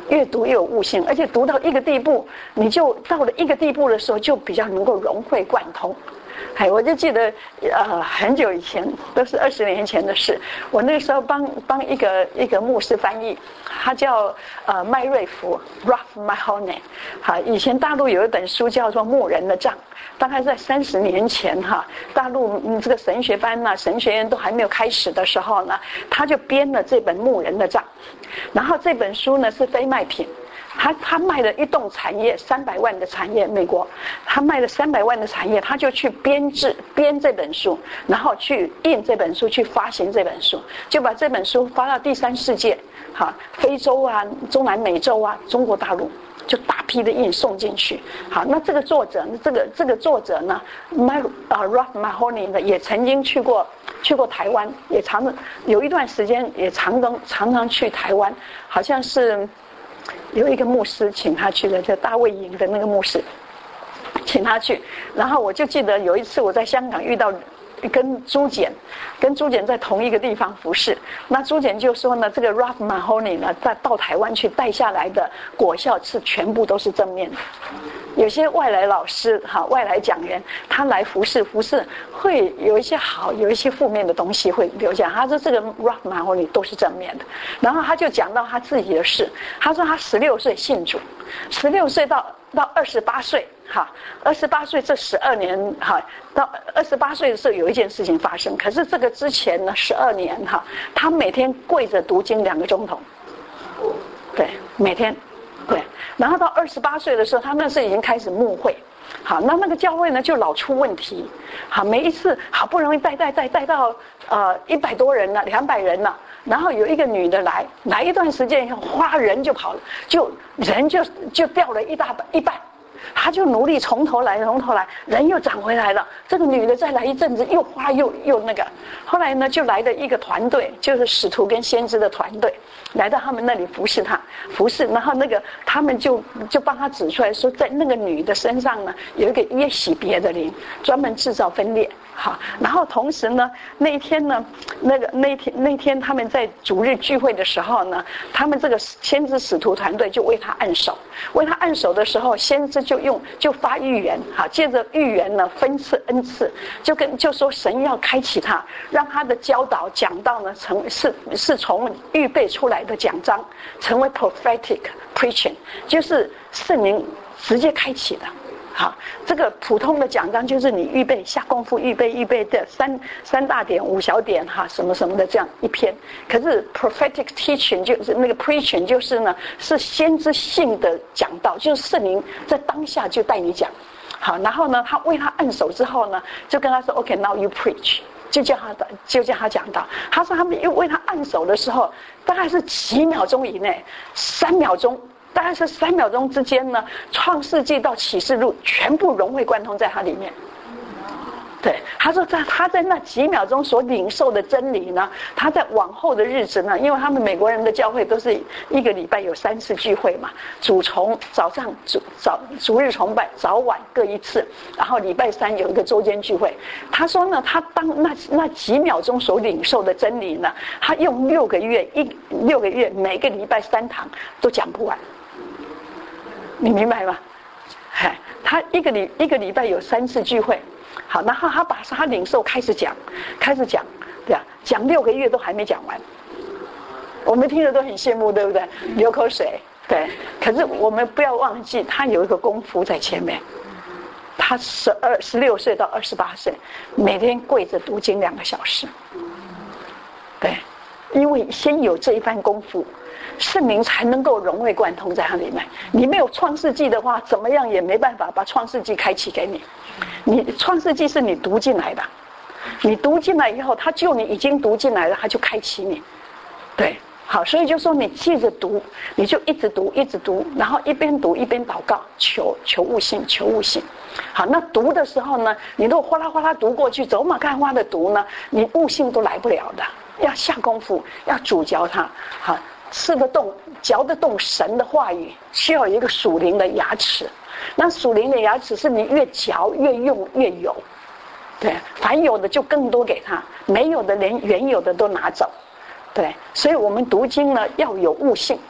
越读越有悟性，而且读到一个地步，你就到了一个地步的时候，就比较能够融会贯通。哎，我就记得，呃，很久以前，都是二十年前的事。我那个时候帮帮一个一个牧师翻译，他叫呃麦瑞福 （Ralph Mahoney）。好，以前大陆有一本书叫做《牧人的杖》，大概在三十年前哈，大陆、嗯、这个神学班呐、啊、神学院都还没有开始的时候呢，他就编了这本《牧人的杖》，然后这本书呢是非卖品。他他卖了一栋产业三百万的产业，美国，他卖了三百万的产业，他就去编制编这本书，然后去印这本书，去发行这本书，就把这本书发到第三世界，哈，非洲啊、中南美洲啊、中国大陆，就大批的印送进去。好，那这个作者，这个这个作者呢 ，My 啊 Ralph Mahoney 呢，也曾经去过去过台湾，也常有一段时间也常常常常去台湾，好像是。有一个牧师请他去的，叫大卫营的那个牧师，请他去。然后我就记得有一次我在香港遇到跟朱简，跟朱简在同一个地方服侍。那朱简就说呢，这个 Ralph Mahoney 呢，在到台湾去带下来的果效是全部都是正面的。有些外来老师哈，外来讲员，他来服侍服侍，会有一些好，有一些负面的东西会留下。他说这个 Ralph Mahoney 都是正面的。然后他就讲到他自己的事，他说他十六岁信主，十六岁到到二十八岁，哈，二十八岁这十二年哈，到二十八岁的时候有一件事情发生，可是这个之前呢，十二年哈，他每天跪着读经两个钟头，对，每天。对，然后到二十八岁的时候，他那时候已经开始牧会，好，那那个教会呢就老出问题，好，每一次好不容易带带带带到呃一百多人了，两百人了，然后有一个女的来，来一段时间以后，哗，人就跑了，就人就就掉了一大半一半。他就努力从头来，从头来，人又长回来了。这个女的再来一阵子，又花又又那个。后来呢，就来了一个团队，就是使徒跟先知的团队，来到他们那里服侍他，服侍。然后那个他们就就帮他指出来说，在那个女的身上呢，有一个耶洗别的灵，专门制造分裂。好，然后同时呢，那一天呢，那个那一天那天他们在主日聚会的时候呢，他们这个先知使徒团队就为他按手，为他按手的时候，先知就用就发预言，好，借着预言呢分赐恩赐，就跟就说神要开启他，让他的教导讲道呢成是是从预备出来的讲章，成为 prophetic preaching， 就是圣灵直接开启的。好，这个普通的讲章就是你预备下功夫预备预备的三三大点五小点哈什么什么的这样一篇。可是 prophetic teaching 就是那个 preaching 就是呢是先知性的讲道，就是圣灵在当下就带你讲。好，然后呢他为他按手之后呢，就跟他说 OK now you preach， 就叫他就叫他讲道。他说他们又为他按手的时候，大概是几秒钟以内，三秒钟。大概是三秒钟之间呢，创世纪到启示录全部融会贯通在它里面。对，他说在他在那几秒钟所领受的真理呢，他在往后的日子呢，因为他们美国人的教会都是一个礼拜有三次聚会嘛，主从早上主早主日崇拜早晚各一次，然后礼拜三有一个周间聚会。他说呢，他当那那几秒钟所领受的真理呢，他用六个月一六个月每个礼拜三堂都讲不完。你明白吗？哎，他一个礼一个礼拜有三次聚会，好，然后他把他领受开始讲，开始讲，对啊，讲六个月都还没讲完，我们听着都很羡慕，对不对？流口水，对。可是我们不要忘记，他有一个功夫在前面。他十二十六岁到二十八岁，每天跪着读经两个小时，对，因为先有这一番功夫。圣灵才能够融会贯通在它里面。你没有创世纪的话，怎么样也没办法把创世纪开启给你。你创世纪是你读进来的，你读进来以后，他就你已经读进来了，他就开启你。对，好，所以就说你记着读，你就一直读，一直读，然后一边读一边祷告，求求悟性，求悟性。好，那读的时候呢，你如果哗啦哗啦读过去，走马看花的读呢，你悟性都来不了的。要下功夫，要主嚼它，好。吃得动嚼得动神的话语，需要有一个属灵的牙齿。那属灵的牙齿是你越嚼越用越有，对，凡有的就更多给他，没有的连原有的都拿走。对，所以我们读经呢要有悟性，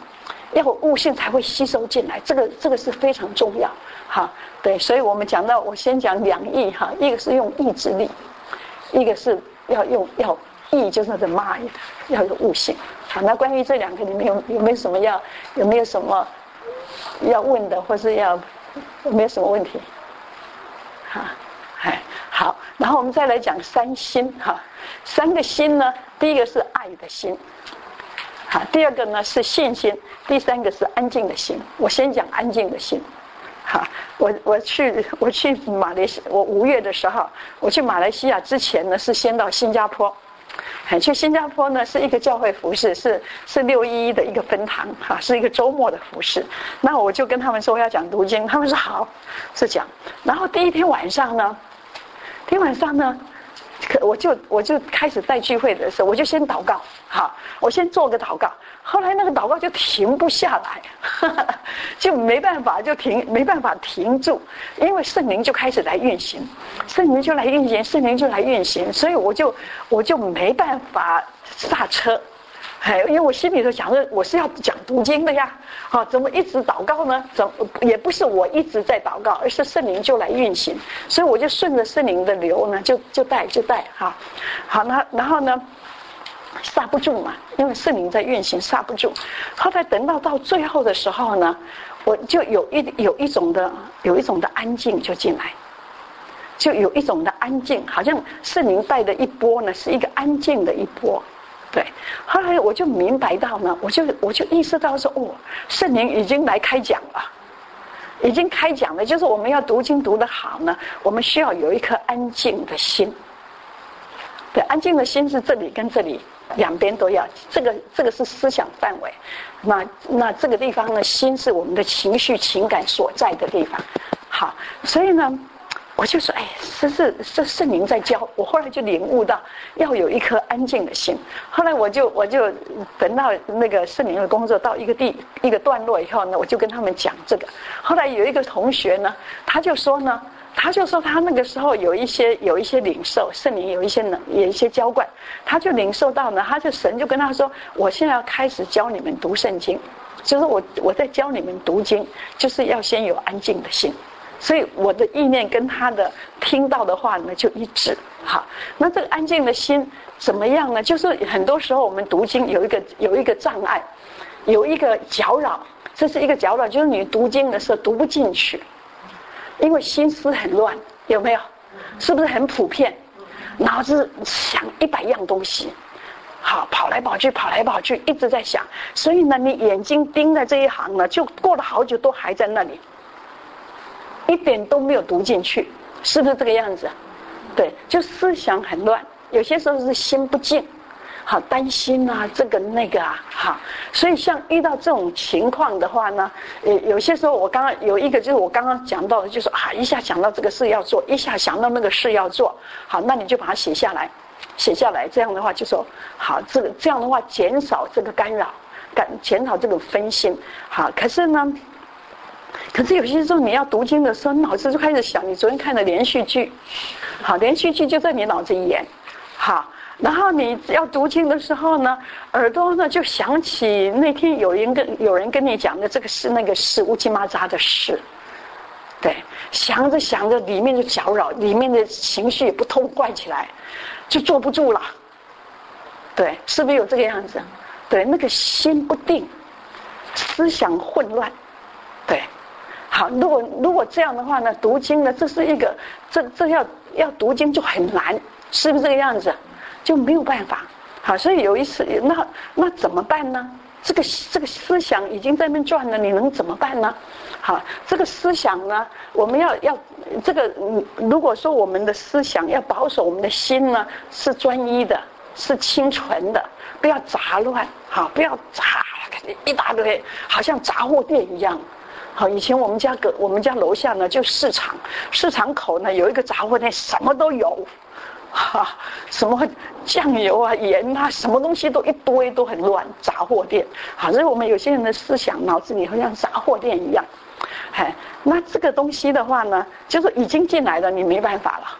要有悟性才会吸收进来，这个这个是非常重要。好，对，所以我们讲到，我先讲两意哈，一个是用意志力，一个是要用要意，就是那个 mind， 要有悟性。好，那关于这两个，你们有有没有什么要有没有什么要问的，或是要有没有什么问题？哈，哎，好，然后我们再来讲三心哈，三个心呢，第一个是爱的心。好，第二个呢是信心，第三个是安静的心。我先讲安静的心。好，我我去我去马来西亚，我五月的时候，我去马来西亚之前呢是先到新加坡。去新加坡呢是一个教会服事，是是六一一的一个分堂哈，是一个周末的服事。那我就跟他们说我要讲读经，他们说好，是讲。然后第一天晚上呢，第一天晚上呢。我就我就开始带聚会的时候，我就先祷告，好，我先做个祷告。后来那个祷告就停不下来，呵呵就没办法就停，没办法停住，因为圣灵就开始来运行，圣灵就来运行，圣灵就来运行，所以我就我就没办法刹车。哎，因为我心里头想着我是要讲读经的呀，啊，怎么一直祷告呢？怎么也不是我一直在祷告，而是圣灵就来运行，所以我就顺着圣灵的流呢，就就带就带哈，好，那然后呢，刹不住嘛，因为圣灵在运行，刹不住。后来等到到最后的时候呢，我就有一有一种的有一种的安静就进来，就有一种的安静，好像圣灵带的一波呢，是一个安静的一波。对，后来我就明白到呢，我就我就意识到说，哦，圣灵已经来开讲了，已经开讲了，就是我们要读经读得好呢，我们需要有一颗安静的心。对，安静的心是这里跟这里两边都要，这个这个是思想范围，那那这个地方呢，心是我们的情绪情感所在的地方。好，所以呢。我就说，哎，这是这圣灵在教我。后来就领悟到，要有一颗安静的心。后来我就我就等到那个圣灵的工作到一个地一个段落以后呢，我就跟他们讲这个。后来有一个同学呢，他就说呢，他就说他那个时候有一些有一些领受圣灵有一些能有一些浇灌，他就领受到呢，他就神就跟他说，我现在要开始教你们读圣经，就是我我在教你们读经，就是要先有安静的心。所以我的意念跟他的听到的话呢就一致。好，那这个安静的心怎么样呢？就是很多时候我们读经有一个有一个障碍，有一个搅扰，这是一个搅扰，就是你读经的时候读不进去，因为心思很乱，有没有？是不是很普遍？脑子想一百样东西，好，跑来跑去，跑来跑去，一直在想，所以呢，你眼睛盯在这一行呢，就过了好久都还在那里。一点都没有读进去，是不是这个样子？对，就思想很乱，有些时候是心不静，好担心啊，这个那个啊，好，所以像遇到这种情况的话呢，呃，有些时候我刚刚有一个就是我刚刚讲到的，就是啊，一下想到这个事要做，一下想到那个事要做，好，那你就把它写下来，写下来，这样的话就说好，这个这样的话减少这个干扰，干减少这种分心，好，可是呢。可是有些时候你要读经的时候，脑子就开始想你昨天看的连续剧，好，连续剧就在你脑子演，好，然后你要读经的时候呢，耳朵呢就想起那天有人跟有人跟你讲的这个事那个事乌七八杂的事，对，想着想着里面就搅扰，里面的情绪也不痛快起来，就坐不住了，对，是不是有这个样子？对，那个心不定，思想混乱，对。好，如果如果这样的话呢，读经呢，这是一个，这这要要读经就很难，是不是这个样子？就没有办法。好，所以有一次，那那怎么办呢？这个这个思想已经在那边转了，你能怎么办呢？好，这个思想呢，我们要要这个，如果说我们的思想要保守，我们的心呢是专一的，是清纯的，不要杂乱，好，不要杂一大堆，好像杂货店一样。好，以前我们家隔我们家楼下呢就市场，市场口呢有一个杂货店，什么都有，哈，什么酱油啊、盐啊，什么东西都一堆，都很乱，杂货店。好，所以我们有些人的思想脑子里好像杂货店一样，哎，那这个东西的话呢，就是已经进来了，你没办法了。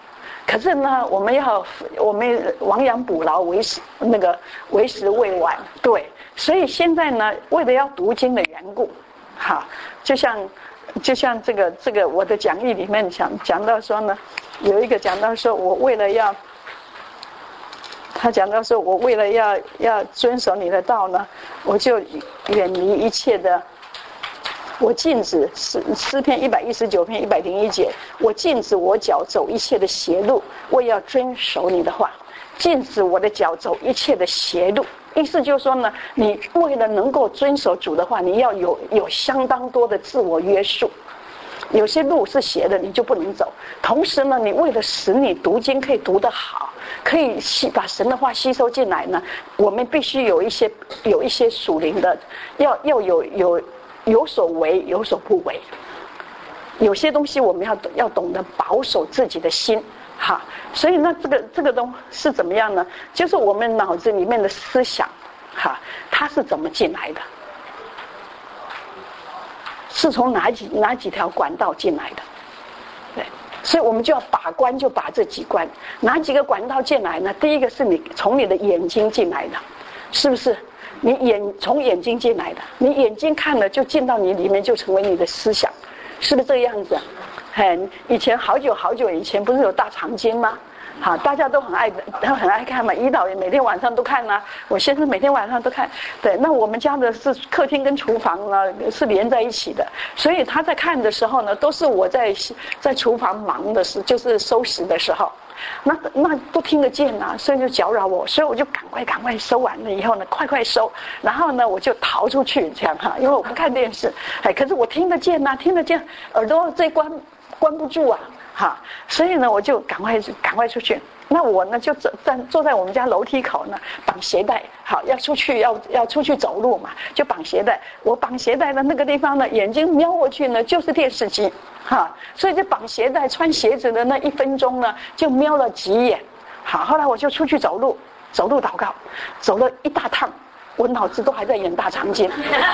可是呢，我们要我们亡羊补牢，为时那个为时未晚。对，所以现在呢，为了要读经的缘故，哈，就像就像这个这个我的讲义里面讲讲到说呢，有一个讲到说我为了要。他讲到说，我为了要要遵守你的道呢，我就远离一切的，我禁止诗诗篇一百一十九篇一百零一节，我禁止我脚走一切的邪路，我也要遵守你的话，禁止我的脚走一切的邪路。意思就是说呢，你为了能够遵守主的话，你要有有相当多的自我约束。有些路是邪的，你就不能走。同时呢，你为了使你读经可以读得好，可以吸把神的话吸收进来呢，我们必须有一些有一些属灵的，要要有有有所为，有所不为。有些东西我们要要懂得保守自己的心，哈。所以呢，这个这个东是怎么样呢？就是我们脑子里面的思想，哈，它是怎么进来的？是从哪几哪几条管道进来的？对，所以我们就要把关，就把这几关，哪几个管道进来呢？第一个是你从你的眼睛进来的，是不是？你眼从眼睛进来的，你眼睛看了就进到你里面，就成为你的思想，是不是这个样子？哎，以前好久好久以前不是有大长今吗？好，大家都很爱，都很爱看嘛。胰岛也每天晚上都看啊，我先生每天晚上都看。对，那我们家的是客厅跟厨房呢是连在一起的，所以他在看的时候呢，都是我在在厨房忙的时，就是收拾的时候，那那都听得见啊，所以就搅扰我，所以我就赶快赶快收完了以后呢，快快收，然后呢我就逃出去这样哈，因为我不看电视，哎，可是我听得见呐、啊，听得见，耳朵这关关不住啊。哈，所以呢，我就赶快赶快出去。那我呢，就坐在坐在我们家楼梯口呢，绑鞋带。好，要出去要要出去走路嘛，就绑鞋带。我绑鞋带的那个地方呢，眼睛瞄过去呢，就是电视机。哈，所以就绑鞋带、穿鞋子的那一分钟呢，就瞄了几眼。好，后来我就出去走路，走路祷告，走了一大趟，我脑子都还在演大长今。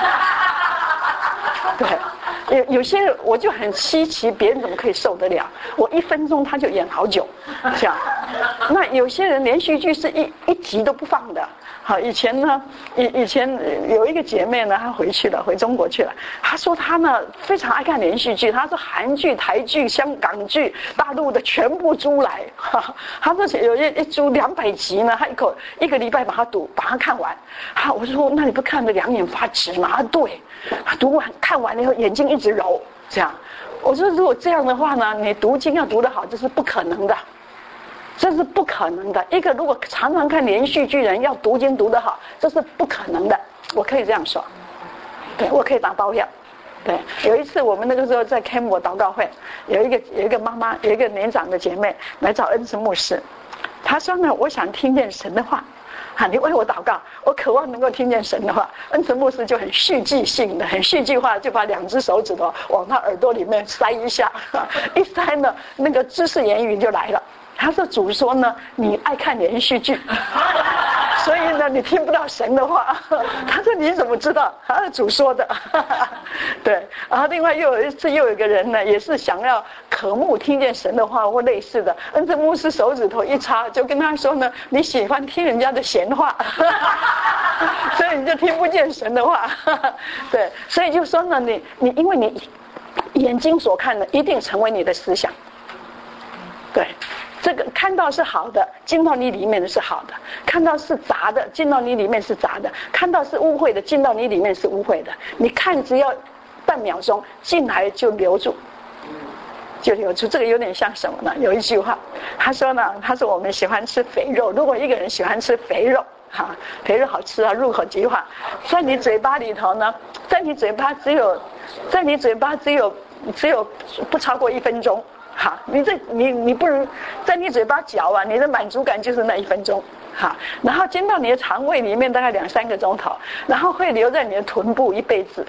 对。有有些我就很稀奇，别人怎么可以受得了？我一分钟他就演好久，这样。那有些人连续剧是一一集都不放的。好，以前呢，以以前有一个姐妹呢，她回去了，回中国去了。她说她呢非常爱看连续剧，她说韩剧、台剧、香港剧、大陆的全部租来。哈，她说有一一租两百集呢，她一口一个礼拜把它读，把它看完。哈，我说那你不看得两眼发直吗？啊，对。读完看完了以后，眼睛一直揉，这样。我说如果这样的话呢，你读经要读得好，这是不可能的，这是不可能的。一个如果常常看连续剧人要读经读得好，这是不可能的。我可以这样说，对，我可以打包票。对，有一次我们那个时候在开摩祷告会，有一个有一个妈妈，有一个年长的姐妹来找恩慈牧师，她说呢，我想听见神的话。啊，你为我祷告，我渴望能够听见神的话。恩慈牧师就很戏剧性的、很戏剧化，就把两只手指头往他耳朵里面塞一下，一塞呢，那个知识言语就来了。他说主说呢，你爱看连续剧，所以呢你听不到神的话。他说你怎么知道？他主说的。对，然后另外又有一次又有一个人呢，也是想要渴慕听见神的话或类似的，恩慈牧师手指头一插，就跟他说呢，你喜欢听人家的闲话，所以你就听不见神的话。对，所以就说呢，你你因为你眼睛所看的一定成为你的思想。对。这个看到是好的，进到你里面的是好的；看到是杂的，进到你里面是杂的；看到是污秽的，进到你里面是污秽的。你看，只要半秒钟进来就留住，就留住。这个有点像什么呢？有一句话，他说呢，他说我们喜欢吃肥肉。如果一个人喜欢吃肥肉，哈、啊，肥肉好吃啊，入口即化，在你嘴巴里头呢，在你嘴巴只有，在你嘴巴只有只有不超过一分钟。好，你这你你不如在你嘴巴嚼啊，你的满足感就是那一分钟。好，然后进到你的肠胃里面大概两三个钟头，然后会留在你的臀部一辈子。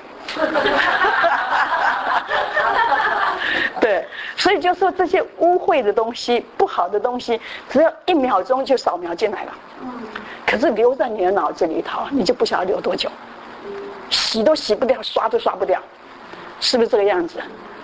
对，所以就说这些污秽的东西、不好的东西，只要一秒钟就扫描进来了。可是留在你的脑子里头，你就不晓得留多久，洗都洗不掉，刷都刷不掉，是不是这个样子？对，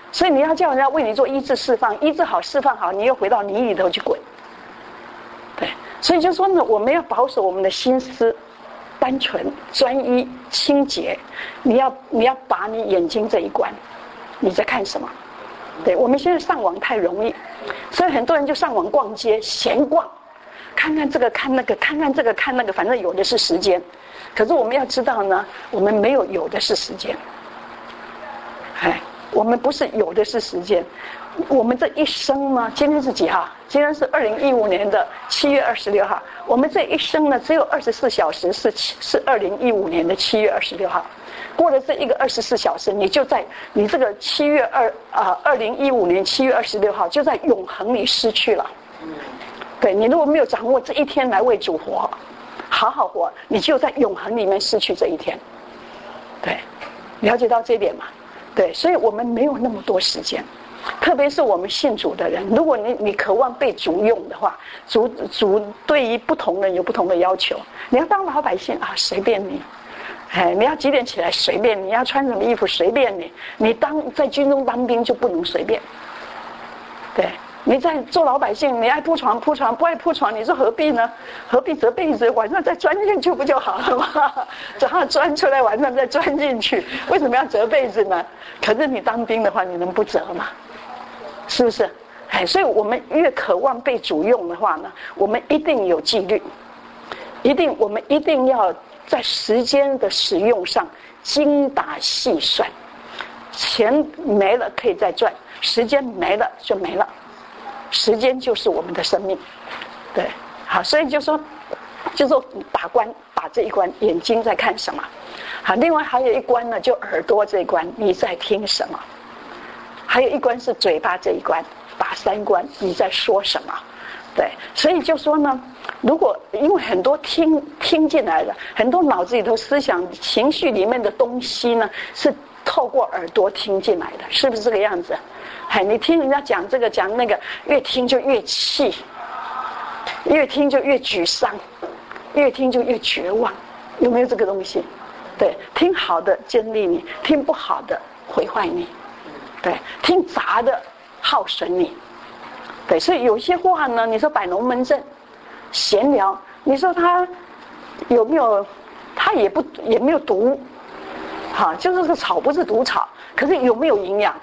所以你要叫人家为你做医治释放，医治好释放好，你又回到泥里头去滚。对，所以就说呢，我们要保守我们的心思单纯、专一、清洁。你要你要把你眼睛这一关，你在看什么？对，我们现在上网太容易，所以很多人就上网逛街，闲逛，看看这个看那个，看看这个看那个，反正有的是时间。可是我们要知道呢，我们没有有的是时间。哎，我们不是有的是时间，我们这一生呢，今天是几号？今天是二零一五年的七月二十六号。我们这一生呢，只有二十四小时是是二零一五年的七月二十六号。过了这一个二十四小时，你就在你这个七月二啊二零一五年七月二十六号就在永恒里失去了。对，你如果没有掌握这一天来为主活，好好活，你就在永恒里面失去这一天。对，了解到这一点吗？对，所以我们没有那么多时间，特别是我们信主的人，如果你你渴望被主用的话，主主对于不同人有不同的要求。你要当老百姓啊，随便你。哎，你要几点起来随便，你要穿什么衣服随便你。你当在军中当兵就不能随便。对，你在做老百姓，你爱铺床铺床，不爱铺床，你说何必呢？何必折被子，晚上再钻进去不就好了吗？早上钻出来，晚上再钻进去，为什么要折被子呢？可是你当兵的话，你能不折吗？是不是？哎，所以我们越渴望被主用的话呢，我们一定有纪律，一定我们一定要在时间的使用上精打细算。钱没了可以再赚，时间没了就没了，时间就是我们的生命。对，好，所以就说就说把关，把这一关，眼睛在看什么？好，另外还有一关呢，就耳朵这一关，你在听什么？还有一关是嘴巴这一关，把三关，你在说什么？对，所以就说呢，如果因为很多听听进来的，很多脑子里头思想、情绪里面的东西呢，是透过耳朵听进来的，是不是这个样子？哎，你听人家讲这个讲那个，越听就越气，越听就越沮丧，越听就越绝望，有没有这个东西？对，听好的建立你，听不好的毁坏你，对，听杂的耗损你。对，所以有些话呢，你说摆龙门阵、闲聊，你说他有没有？他也不也没有毒，哈，就是个草不是毒草，可是有没有营养？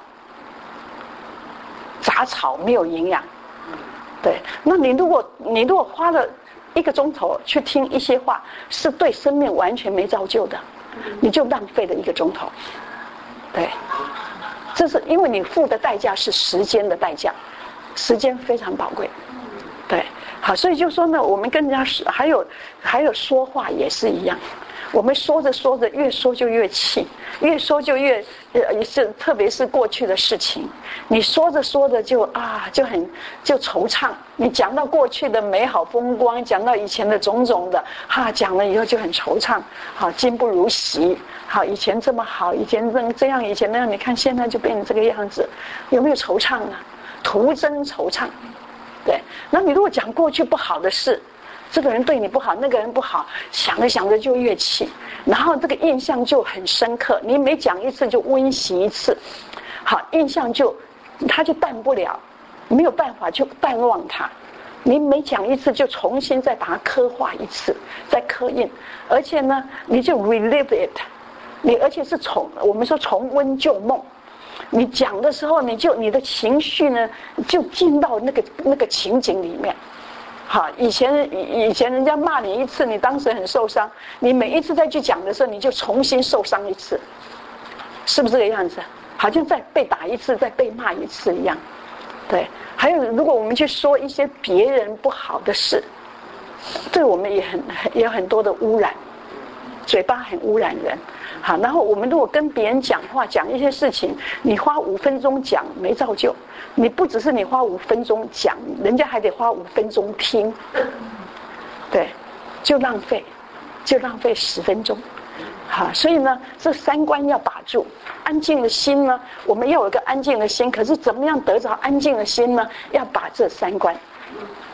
杂草没有营养，对。那你如果你如果花了一个钟头去听一些话，是对生命完全没造就的，你就浪费了一个钟头，对。这是因为你付的代价是时间的代价。时间非常宝贵，对，好，所以就说呢，我们跟人家说，还有还有说话也是一样，我们说着说着，越说就越气，越说就越呃是，特别是过去的事情，你说着说着就啊就很就惆怅，你讲到过去的美好风光，讲到以前的种种的，哈，讲了以后就很惆怅，好，今不如昔，好，以前这么好，以前这这样，以前那样，你看现在就变成这个样子，有没有惆怅呢？徒增惆怅，对。那你如果讲过去不好的事，这个人对你不好，那个人不好，想着想着就越气，然后这个印象就很深刻。你每讲一次就温习一次，好，印象就他就淡不了，没有办法就淡忘它。你每讲一次就重新再把它刻画一次，再刻印，而且呢，你就 relive it， 你而且是重我们说重温旧梦。你讲的时候，你就你的情绪呢，就进到那个那个情景里面。好，以前以前人家骂你一次，你当时很受伤，你每一次再去讲的时候，你就重新受伤一次，是不是这个样子？好像再被打一次，再被骂一次一样。对，还有如果我们去说一些别人不好的事，对我们也很也有很多的污染，嘴巴很污染人。好，然后我们如果跟别人讲话，讲一些事情，你花五分钟讲没造就，你不只是你花五分钟讲，人家还得花五分钟听，对，就浪费，就浪费十分钟。好，所以呢，这三关要把住。安静的心呢，我们要有一个安静的心，可是怎么样得着安静的心呢？要把这三关。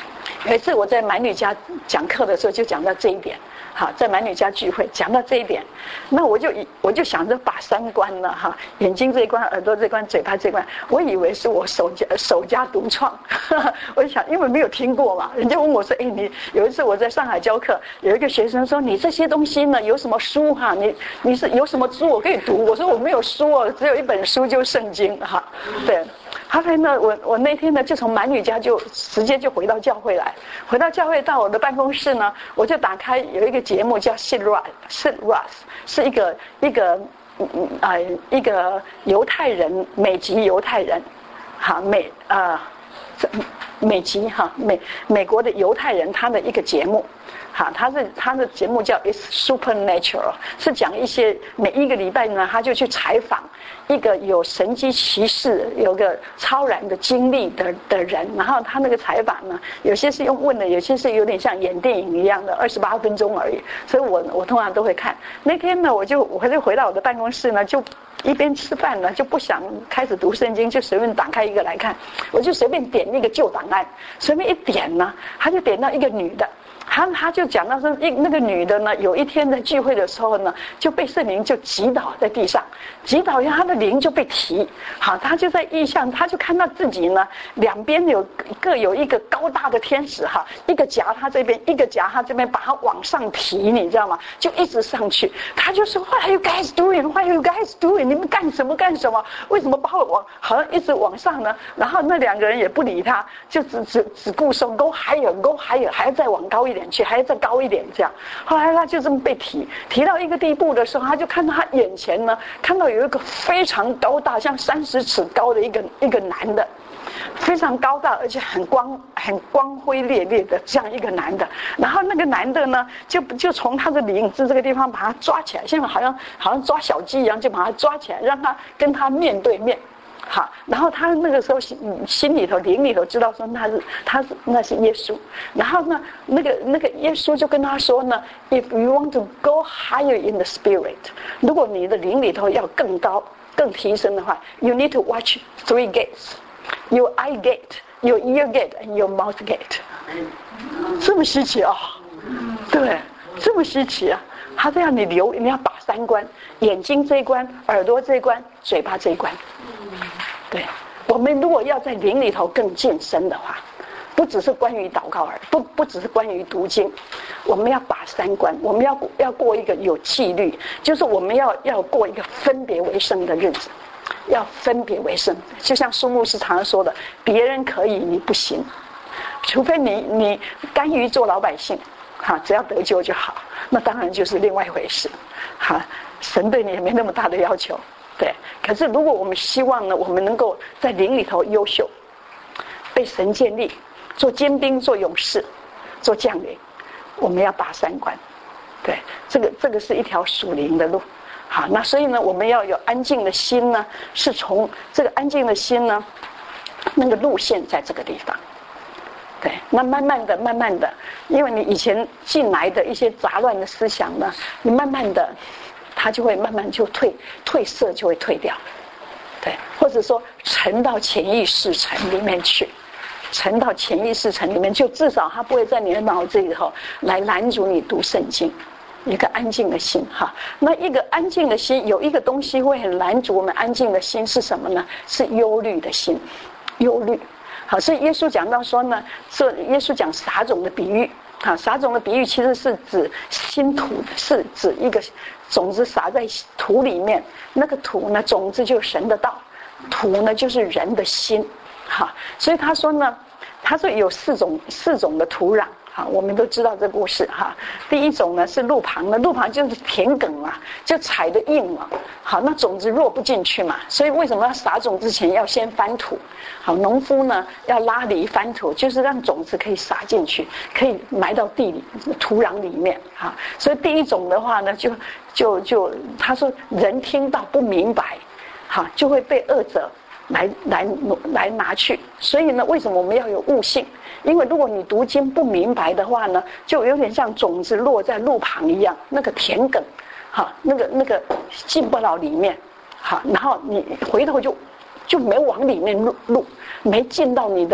有一次我在满女家讲课的时候，就讲到这一点。好，在满女家聚会讲到这一点，那我就我就想着把三关了哈，眼睛这一关、耳朵这一关、嘴巴这一关，我以为是我首家首家独创，呵呵我就想，因为没有听过嘛，人家问我说，哎，你有一次我在上海教课，有一个学生说，你这些东西呢有什么书哈？你你是有什么书我可以读？我说我没有书哦，只有一本书就是圣经哈，对。后来呢，我我那天呢就从满女家就直接就回到教会来，回到教会到我的办公室呢，我就打开有一个节目叫 Sid Roth，Sid Roth 是一个一个嗯呃一个犹太人，美籍犹太人，哈美呃美籍哈美美国的犹太人，他的一个节目。好，他是他的节目叫 It's Supernatural， 是讲一些每一个礼拜呢，他就去采访一个有神迹奇事、有个超然的经历的的人，然后他那个采访呢，有些是用问的，有些是有点像演电影一样的，二十八分钟而已。所以我我通常都会看。那天呢，我就我就回到我的办公室呢，就一边吃饭呢，就不想开始读圣经，就随便打开一个来看，我就随便点一个旧档案，随便一点呢，他就点到一个女的。他他就讲到说，一那个女的呢，有一天在聚会的时候呢，就被圣灵就击倒在地上，击倒以后，她的灵就被提。好，她就在意象，她就看到自己呢，两边有各有一个高大的天使哈，一个夹她这边，一个夹她这边，把她往上提，你知道吗？就一直上去。她就说 ，What are you guys doing? What are you guys doing? 你们干什么干什么？为什么把我往好像一直往上呢？然后那两个人也不理她，就只只只顾说 Go higher, Go higher， 还要再往高一点。还要再高一点，这样。后来他就这么被提，提到一个地步的时候，他就看到他眼前呢，看到有一个非常高大，像三十尺高的一个一个男的，非常高大，而且很光很光辉烈烈的这样一个男的。然后那个男的呢，就就从他的领子这个地方把他抓起来，像好像好像抓小鸡一样，就把他抓起来，让他跟他面对面。好，然后他那个时候心心里头灵里头知道说他是他是那是耶稣，然后呢那个那个耶稣就跟他说呢 ，If you want to go higher in the spirit， 如果你的灵里头要更高更提升的话 ，you need to watch three gates，your eye gate，your ear gate and your mouth gate。这么稀奇啊、哦，对，这么稀奇啊。他这样你留你要把三关，眼睛这一关，耳朵这一关，嘴巴这一关。对，我们如果要在灵里头更晋升的话，不只是关于祷告而已，不不只是关于读经，我们要把三关，我们要要过一个有纪律，就是我们要要过一个分别为圣的日子，要分别为圣。就像苏牧师常常说的，别人可以，你不行，除非你你甘于做老百姓，哈，只要得救就好，那当然就是另外一回事，哈，神对你也没那么大的要求。对，可是如果我们希望呢，我们能够在灵里头优秀，被神建立，做坚兵，做勇士，做将领，我们要把三关。对，这个这个是一条属灵的路。好，那所以呢，我们要有安静的心呢，是从这个安静的心呢，那个路线在这个地方。对，那慢慢的、慢慢的，因为你以前进来的一些杂乱的思想呢，你慢慢的。它就会慢慢就退褪色，就会退掉，对，或者说沉到潜意识层里面去，沉到潜意识层里面，就至少它不会在你的脑子里头来拦阻你读圣经。一个安静的心哈，那一个安静的心，有一个东西会很拦阻我们安静的心是什么呢？是忧虑的心，忧虑。好，所以耶稣讲到说呢，这耶稣讲撒种的比喻。好，撒种的比喻其实是指新土，是指一个种子撒在土里面，那个土呢，种子就是神的道，土呢就是人的心。好，所以他说呢，他说有四种四种的土壤。好，我们都知道这故事哈。第一种呢是路旁的，路旁就是田埂嘛，就踩得硬嘛。好，那种子落不进去嘛，所以为什么要撒种之前要先翻土？好，农夫呢要拉犁翻土，就是让种子可以撒进去，可以埋到地里土壤里面。哈，所以第一种的话呢，就就就他说人听到不明白，好，就会被恶者来来来拿去。所以呢，为什么我们要有悟性？因为如果你读经不明白的话呢，就有点像种子落在路旁一样，那个田埂，好，那个那个进不了里面，好，然后你回头就就没往里面入入，没进到你的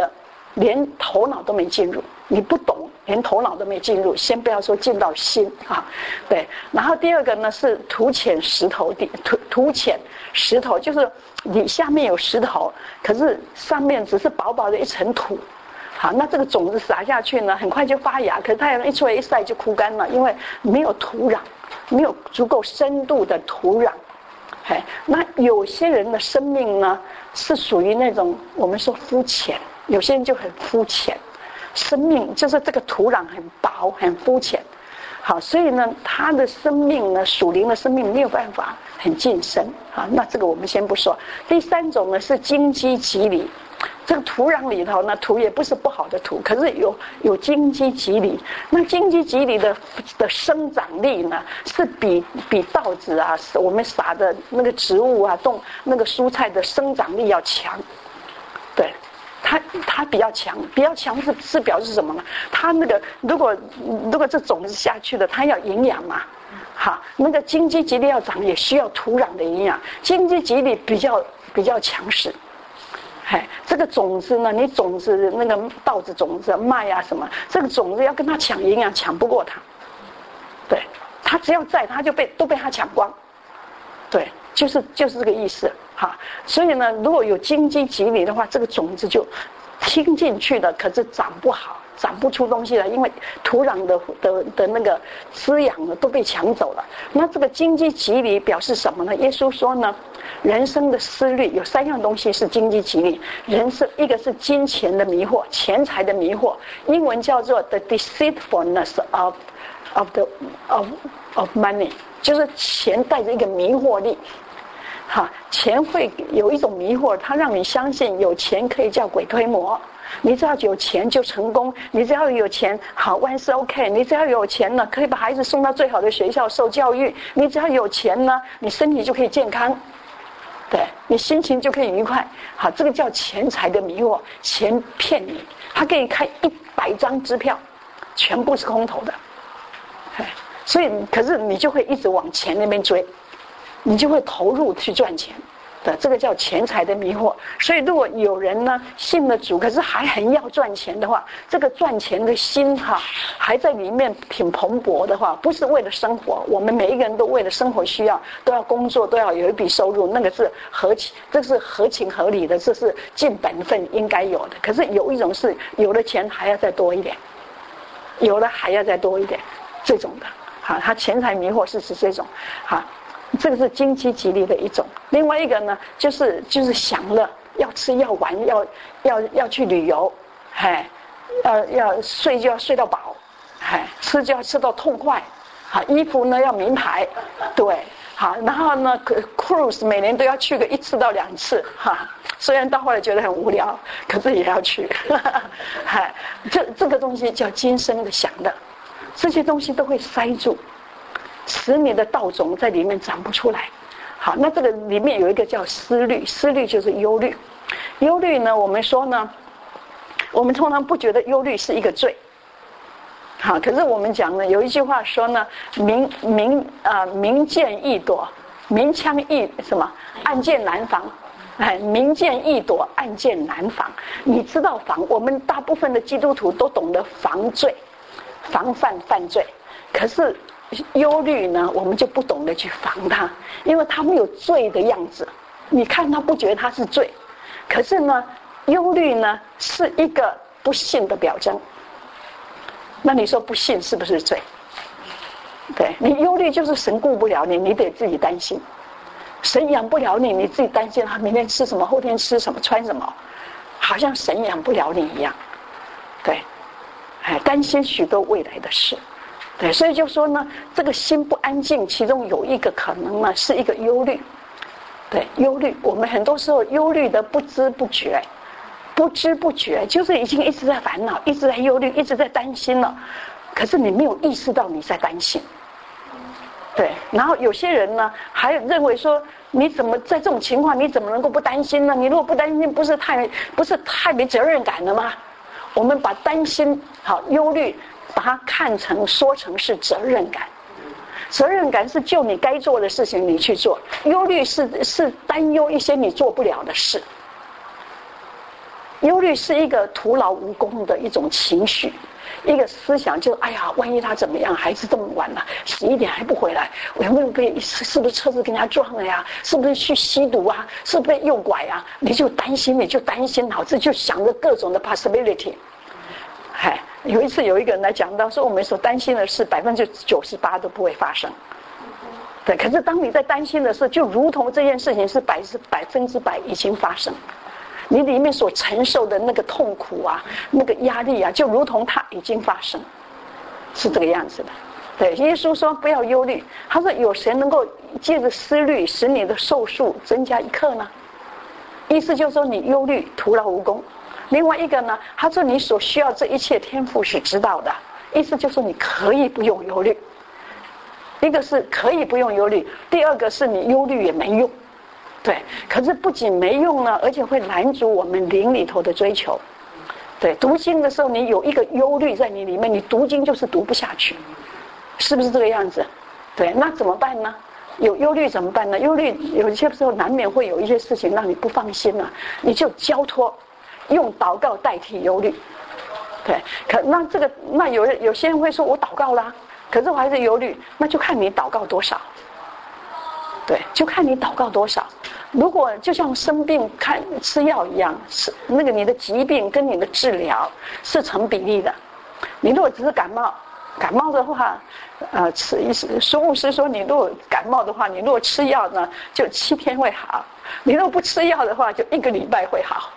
连头脑都没进入，你不懂，连头脑都没进入，先不要说进到心啊，对。然后第二个呢是土浅石头地，土土浅石头就是你下面有石头，可是上面只是薄薄的一层土。好，那这个种子撒下去呢，很快就发芽，可是太阳一出来一晒就枯干了，因为没有土壤，没有足够深度的土壤。哎，那有些人的生命呢，是属于那种我们说肤浅，有些人就很肤浅，生命就是这个土壤很薄，很肤浅。好，所以呢，他的生命呢，属灵的生命没有办法很近身。好，那这个我们先不说。第三种呢是荆棘蒺藜。这个土壤里头呢，土也不是不好的土，可是有有荆棘蒺藜。那荆棘蒺藜的的生长力呢，是比比稻子啊，我们撒的那个植物啊，动那个蔬菜的生长力要强。对，它它比较强，比较强是是表示什么呢？它那个如果如果这种子下去的，它要营养嘛。好，那个荆棘蒺藜要长也需要土壤的营养，荆棘蒺藜比较比较强势。哎，这个种子呢，你种子那个稻子种子、麦啊什么，这个种子要跟它抢营养，抢不过它。对，它只要在，它就被都被它抢光。对，就是就是这个意思哈。所以呢，如果有荆棘蒺藜的话，这个种子就听进去了，可是长不好，长不出东西来，因为土壤的的的那个滋养呢都被抢走了。那这个荆棘蒺藜表示什么呢？耶稣说呢，人生的思虑有三样东西是荆棘蒺藜，人生一个是金钱的迷惑，钱财的迷惑，英文叫做 the deceitfulness of of the of of money， 就是钱带着一个迷惑力。哈，钱会有一种迷惑，它让你相信有钱可以叫鬼推磨。你只要有钱就成功，你只要有钱，好，万事 OK。你只要有钱呢，可以把孩子送到最好的学校受教育。你只要有钱呢，你身体就可以健康，对，你心情就可以愉快。好，这个叫钱财的迷惑，钱骗你，他可以开一百张支票，全部是空头的。所以，可是你就会一直往钱那边追，你就会投入去赚钱。的这个叫钱财的迷惑。所以如果有人呢信了主，可是还很要赚钱的话，这个赚钱的心哈还在里面挺蓬勃的话，不是为了生活，我们每一个人都为了生活需要都要工作，都要有一笔收入，那个是合情，这是合情合理的，这是尽本分应该有的。可是有一种是有了钱还要再多一点，有了还要再多一点，这种的好，他钱财迷惑是指这种好。这个是荆棘蒺藜的一种，另外一个呢，就是就是享乐，要吃要玩，要要要去旅游，哎，要要睡就要睡到饱，哎，吃就要吃到痛快，好，衣服呢要名牌，对，好，然后呢 ，cruise 每年都要去个一次到两次，哈，虽然到后来觉得很无聊，可是也要去，哎，这这个东西叫今生的享乐，这些东西都会塞住。使你的道种在里面长不出来。好，那这个里面有一个叫思虑，思虑就是忧虑。忧虑呢，我们说呢，我们通常不觉得忧虑是一个罪。好，可是我们讲呢，有一句话说呢，明明啊、呃、明箭易躲，明枪易什么？暗箭难防。哎，明箭易躲，暗箭难防。你知道防？我们大部分的基督徒都懂得防罪，防范犯罪，可是。忧虑呢，我们就不懂得去防它，因为它没有罪的样子。你看它不觉得它是罪，可是呢，忧虑呢是一个不信的表征。那你说不信是不是罪？对，你忧虑就是神顾不了你，你得自己担心。神养不了你，你自己担心他明天吃什么，后天吃什么，穿什么，好像神养不了你一样。对，哎，担心许多未来的事。对，所以就说呢，这个心不安静，其中有一个可能呢，是一个忧虑。对，忧虑，我们很多时候忧虑的不知不觉，不知不觉，就是已经一直在烦恼，一直在忧虑，一直在担心了。可是你没有意识到你在担心。对，然后有些人呢，还认为说，你怎么在这种情况，你怎么能够不担心呢？你如果不担心，不是太不是太没责任感了吗？我们把担心、好忧虑。把它看成说成是责任感，责任感是就你该做的事情你去做，忧虑是是担忧一些你做不了的事。 忧虑是一个徒劳无功的一种情绪，一个思想，就哎呀，万一他怎么样，孩子这么晚了，十一点还不回来，我有没有被是不是车子跟人家撞了呀？是不是去吸毒啊？是不是被诱拐啊？你就担心，你就担心，脑子就想着各种的 possibility。嗨，有一次有一个人来讲到说，我们所担心的事百分之九十八都不会发生。对，可是当你在担心的事，就如同这件事情是百分百分之百已经发生。你里面所承受的那个痛苦啊，那个压力啊，就如同它已经发生，是这个样子的。对，耶稣说不要忧虑，他说有谁能够借着思虑使你的寿数增加一刻呢？意思就是说你忧虑徒劳无功。另外一个呢，他说你所需要这一切天父是知道的，意思就是说你可以不用忧虑。一个是可以不用忧虑，第二个是你忧虑也没用。对，可是不仅没用呢，而且会拦阻我们灵里头的追求。对，读经的时候你有一个忧虑在你里面，你读经就是读不下去，是不是这个样子？对，那怎么办呢？有忧虑怎么办呢？忧虑有些时候难免会有一些事情让你不放心了，你就交托，用祷告代替忧虑。对，可那这个那有有些人会说，我祷告啦，可是我还是忧虑，那就看你祷告多少。对，就看你祷告多少。如果就像生病看吃药一样，是那个你的疾病跟你的治疗是成比例的。你如果只是感冒，感冒的话，呃，吃一苏牧师说，你如果感冒的话，你如果吃药呢，就七天会好；你如果不吃药的话，就一个礼拜会好。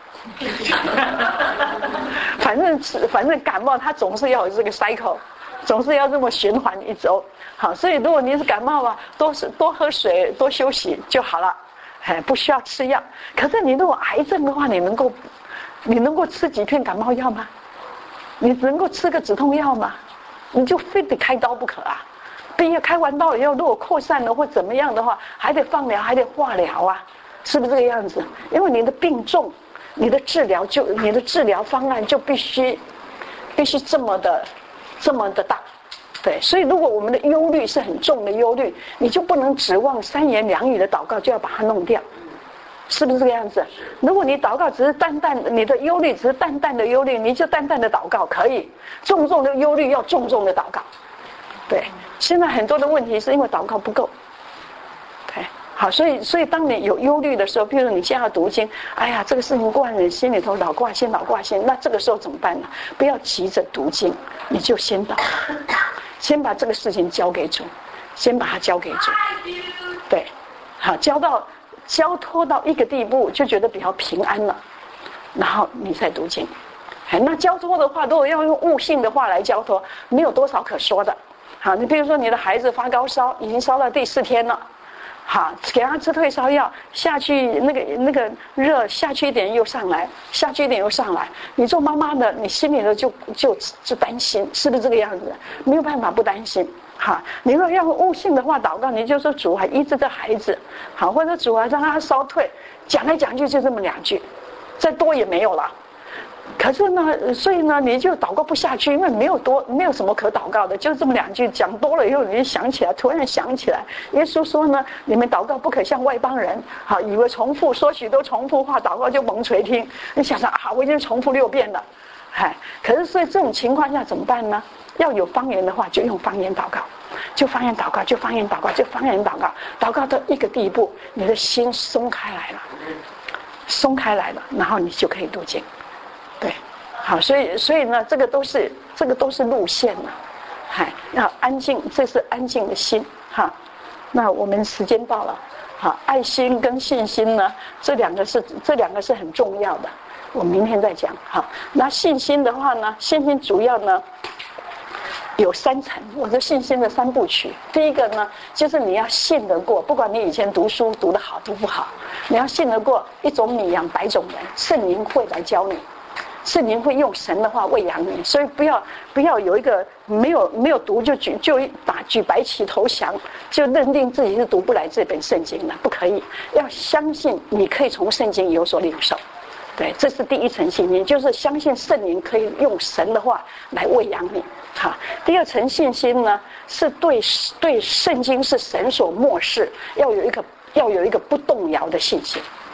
反正反正感冒它总是要有这个 cycle。总是要这么循环一周，好，所以如果你是感冒啊，多多喝水，多休息就好了，哎，不需要吃药。可是你如果癌症的话，你能够，你能够吃几片感冒药吗？你能够吃个止痛药吗？你就非得开刀不可啊！并且开完刀以后，如果扩散了或怎么样的话，还得放疗，还得化疗啊，是不是这个样子？因为你的病重，你的治疗就你的治疗方案就必须必须这么的。这么的大，对，所以如果我们的忧虑是很重的忧虑，你就不能指望三言两语的祷告就要把它弄掉，是不是这个样子？如果你祷告只是淡淡的，你的忧虑只是淡淡的忧虑，你就淡淡的祷告可以，重重的忧虑要重重的祷告。对，现在很多的问题是因为祷告不够。对，好，所以所以当你有忧虑的时候，比如你现在要读经，哎呀，这个事情挂在你心里头，老挂心，老挂心，那这个时候怎么办呢？不要急着读经，你就先祷告，先把这个事情交给主，先把它交给主。对，好，交到交托到一个地步，就觉得比较平安了，然后你再读经。哎，那交托的话，如果要用悟性的话来交托，没有多少可说的。好，你比如说你的孩子发高烧，已经烧到第四天了。好，给他吃退烧药，下去那个那个热下去一点又上来，下去一点又上来。你做妈妈的，你心里头就就就担心，是不是这个样子？没有办法不担心。好，你如果要悟性的话，祷告你就说主啊，医治这孩子，好，或者主啊让他烧退，讲来讲去就这么两句，再多也没有了。可是呢，所以呢，你就祷告不下去，因为没有多，没有什么可祷告的，就这么两句讲多了以后，你就想起来，突然想起来，耶稣说呢，你们祷告不可像外邦人，好，以为重复说许多重复话，祷告就蒙垂听。你想想啊，我已经重复六遍了，哎，可是所以这种情况下怎么办呢？要有方言的话，就用方言祷告，就方言祷告，就方言祷告，就方言祷告，祷告到一个地步，你的心松开来了，松开来了，然后你就可以读经。对，好，所以所以呢，这个都是这个都是路线了，嗨，要安静，这是安静的心，哈。那我们时间到了，好，爱心跟信心呢，这两个是这两个是很重要的，我明天再讲，好。那信心的话呢，信心主要呢有三层，我的信心的三部曲。第一个呢，就是你要信得过，不管你以前读书读得好读不好，你要信得过一种米养百种人，圣灵会来教你。圣灵会用神的话喂养你，所以不要不要有一个没有没有读就举就打举白旗投降，就认定自己是读不来这本圣经的，不可以。要相信你可以从圣经有所领受，对，这是第一层信心，就是相信圣灵可以用神的话来喂养你。好，第二层信心呢，是对对圣经是神所漠视，要有一个要有一个不动摇的信心。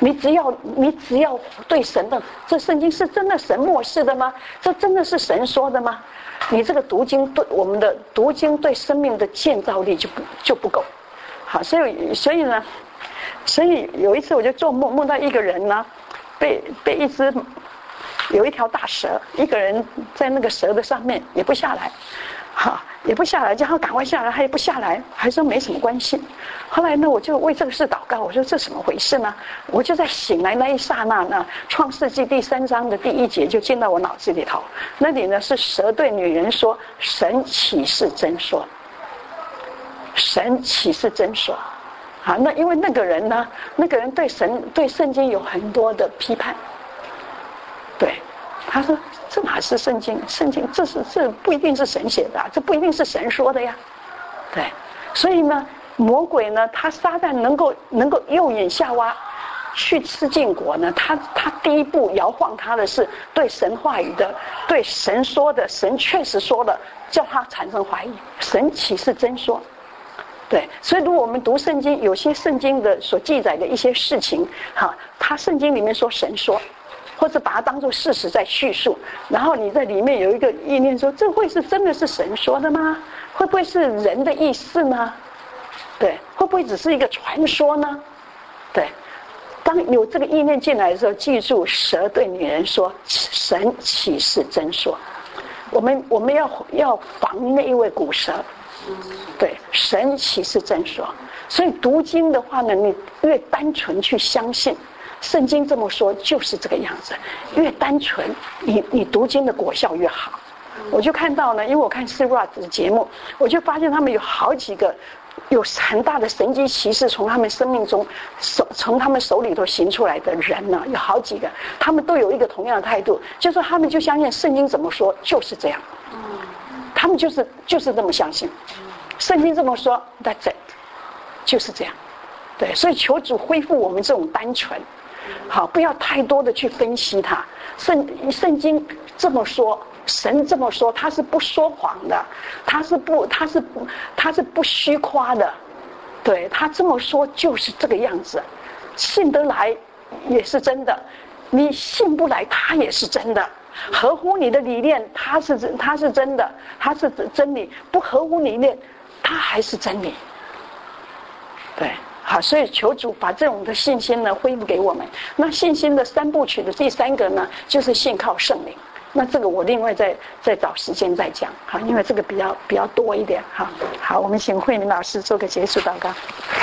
你只要你只要对神的，这圣经是真的神默示的吗？这真的是神说的吗？你这个读经对我们的读经对生命的建造力就不就不够。好，所以所以呢，所以有一次我就做梦，梦到一个人呢，被被一只有一条大蛇，一个人在那个蛇的上面也不下来。好，也不下来，叫他赶快下来，他也不下来，还说没什么关系。后来呢，我就为这个事祷告，我说这怎么回事呢？我就在醒来那一刹那呢，创世纪第三章的第一节就进到我脑子里头。那里呢是蛇对女人说：“神岂是真说？神岂是真说？”好，那因为那个人呢，那个人对神对圣经有很多的批判，对。他说：“这哪是圣经？圣经这是这不一定是神写的、啊，这不一定是神说的呀。”对，所以呢，魔鬼呢，他撒旦能够能够诱引夏娃去吃禁果呢，他他第一步摇晃他的是对神话语的、对神说的，神确实说的，叫他产生怀疑，神岂是真说？对，所以如果我们读圣经，有些圣经的所记载的一些事情，哈，他圣经里面说神说。或者把它当作事实在叙述，然后你在里面有一个意念说，这会是真的是神说的吗？会不会是人的意思呢？对，会不会只是一个传说呢？对，当有这个意念进来的时候，记住蛇对女人说：“神岂是真说？”我们我们要要防那一位古蛇。对，神岂是真说？所以读经的话呢，你越单纯去相信。圣经这么说就是这个样子，越单纯，你你读经的果效越好。我就看到呢，因为我看 C R O T 的节目，我就发现他们有好几个有很大的神迹奇事从他们生命中手从他们手里头行出来的人呢，有好几个，他们都有一个同样的态度，就是他们就相信圣经怎么说就是这样，他们就是就是这么相信，圣经这么说 ，That's it， 就是这样。对，所以求主恢复我们这种单纯。好，不要太多的去分析它。圣圣经这么说，神这么说，他是不说谎的，他是不，他是不，他是不虚夸的。对，他这么说就是这个样子，信得来也是真的，你信不来，他也是真的。合乎你的理念，他是他是真的，他是真理；不合乎理念，他还是真理。对。好，所以求主把这种的信心呢恢复给我们。那信心的三部曲的第三个呢，就是信靠圣灵。那这个我另外再再找时间再讲，好，因为这个比较比较多一点。好，好，我们请慧敏老师做个结束祷告。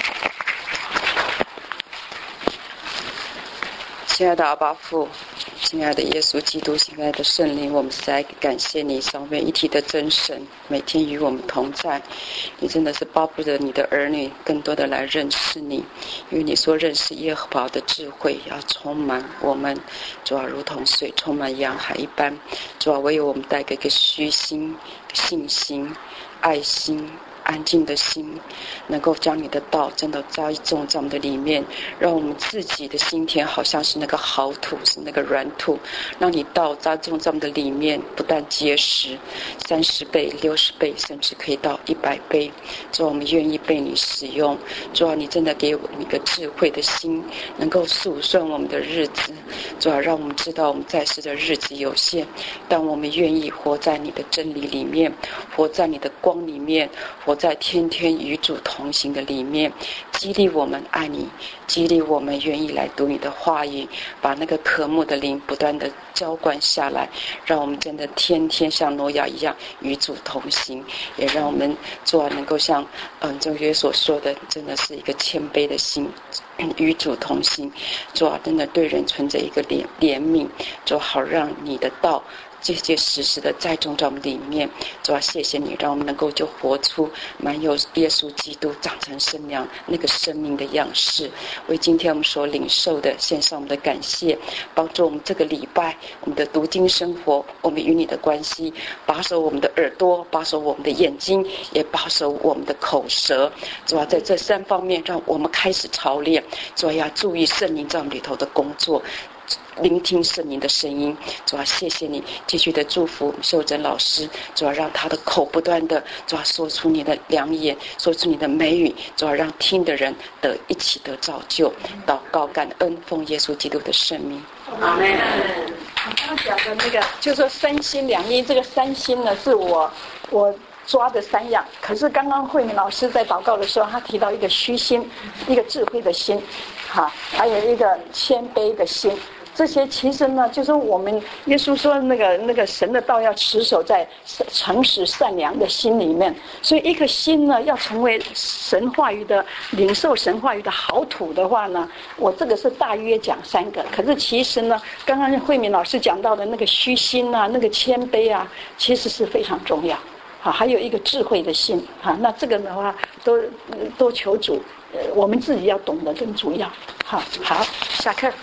亲爱的阿爸父，亲爱的耶稣基督，亲爱的圣灵，我们实在感谢你，三位一体的真神，每天与我们同在。你真的是巴不得你的儿女更多的来认识你，因为你说认识耶和华的智慧要充满我们，主要如同水充满洋海一般。主要唯有我们带给个虚心、信心、爱心。安静的心，能够将你的道真的栽种在我们的里面，让我们自己的心田好像是那个好土，是那个软土，让你道栽种在我们的里面，不但结实，三十倍、六十倍，甚至可以到一百倍。主，我们愿意被你使用。主啊，你真的给我们一个智慧的心，能够速顺我们的日子。主啊，让我们知道我们在世的日子有限，但我们愿意活在你的真理里面，活在你的光里面，活在天天与主同行的里面，激励我们爱你，激励我们愿意来读你的话语，把那个渴慕的灵不断的浇灌下来，让我们真的天天像挪亚一样与主同行，也让我们做能够像嗯正约所说的，真的是一个谦卑的心，与主同行，做真的对人存着一个怜怜悯，做好让你的道结结实实的栽种在我们里面。主啊，谢谢你，让我们能够就活出满有耶稣基督长成生娘那个生命的样式。为今天我们所领受的献上我们的感谢，帮助我们这个礼拜我们的读经生活，我们与你的关系，保守我们的耳朵，保守我们的眼睛，也保守我们的口舌。主啊，在这三方面让我们开始操练。主啊，要注意圣灵在我们里头的工作， 聆听圣灵的声音。主啊，谢谢你继续的祝福秀珍老师，主啊，让他的口不断的主啊说出你的良言，说出你的美语，主啊，让听的人得一起得造就。祷告感恩，奉耶稣基督的圣名。 阿门。我刚刚讲的那个，就说三心两意，这个三心呢，是我我抓的三样。可是刚刚慧敏老师在祷告的时候，他提到一个虚心，一个智慧的心，哈，还有一个谦卑的心。这些其实呢，就是我们耶稣说那个那个神的道要持守在诚实善良的心里面，所以一颗心呢要成为神话语的领受神话语的好土的话呢，我这个是大约讲三个。可是其实呢，刚刚慧敏老师讲到的那个虚心啊，那个谦卑啊，其实是非常重要。好，还有一个智慧的心，哈，那这个的话都都求主，呃，我们自己要懂得更主要。好，好，下课。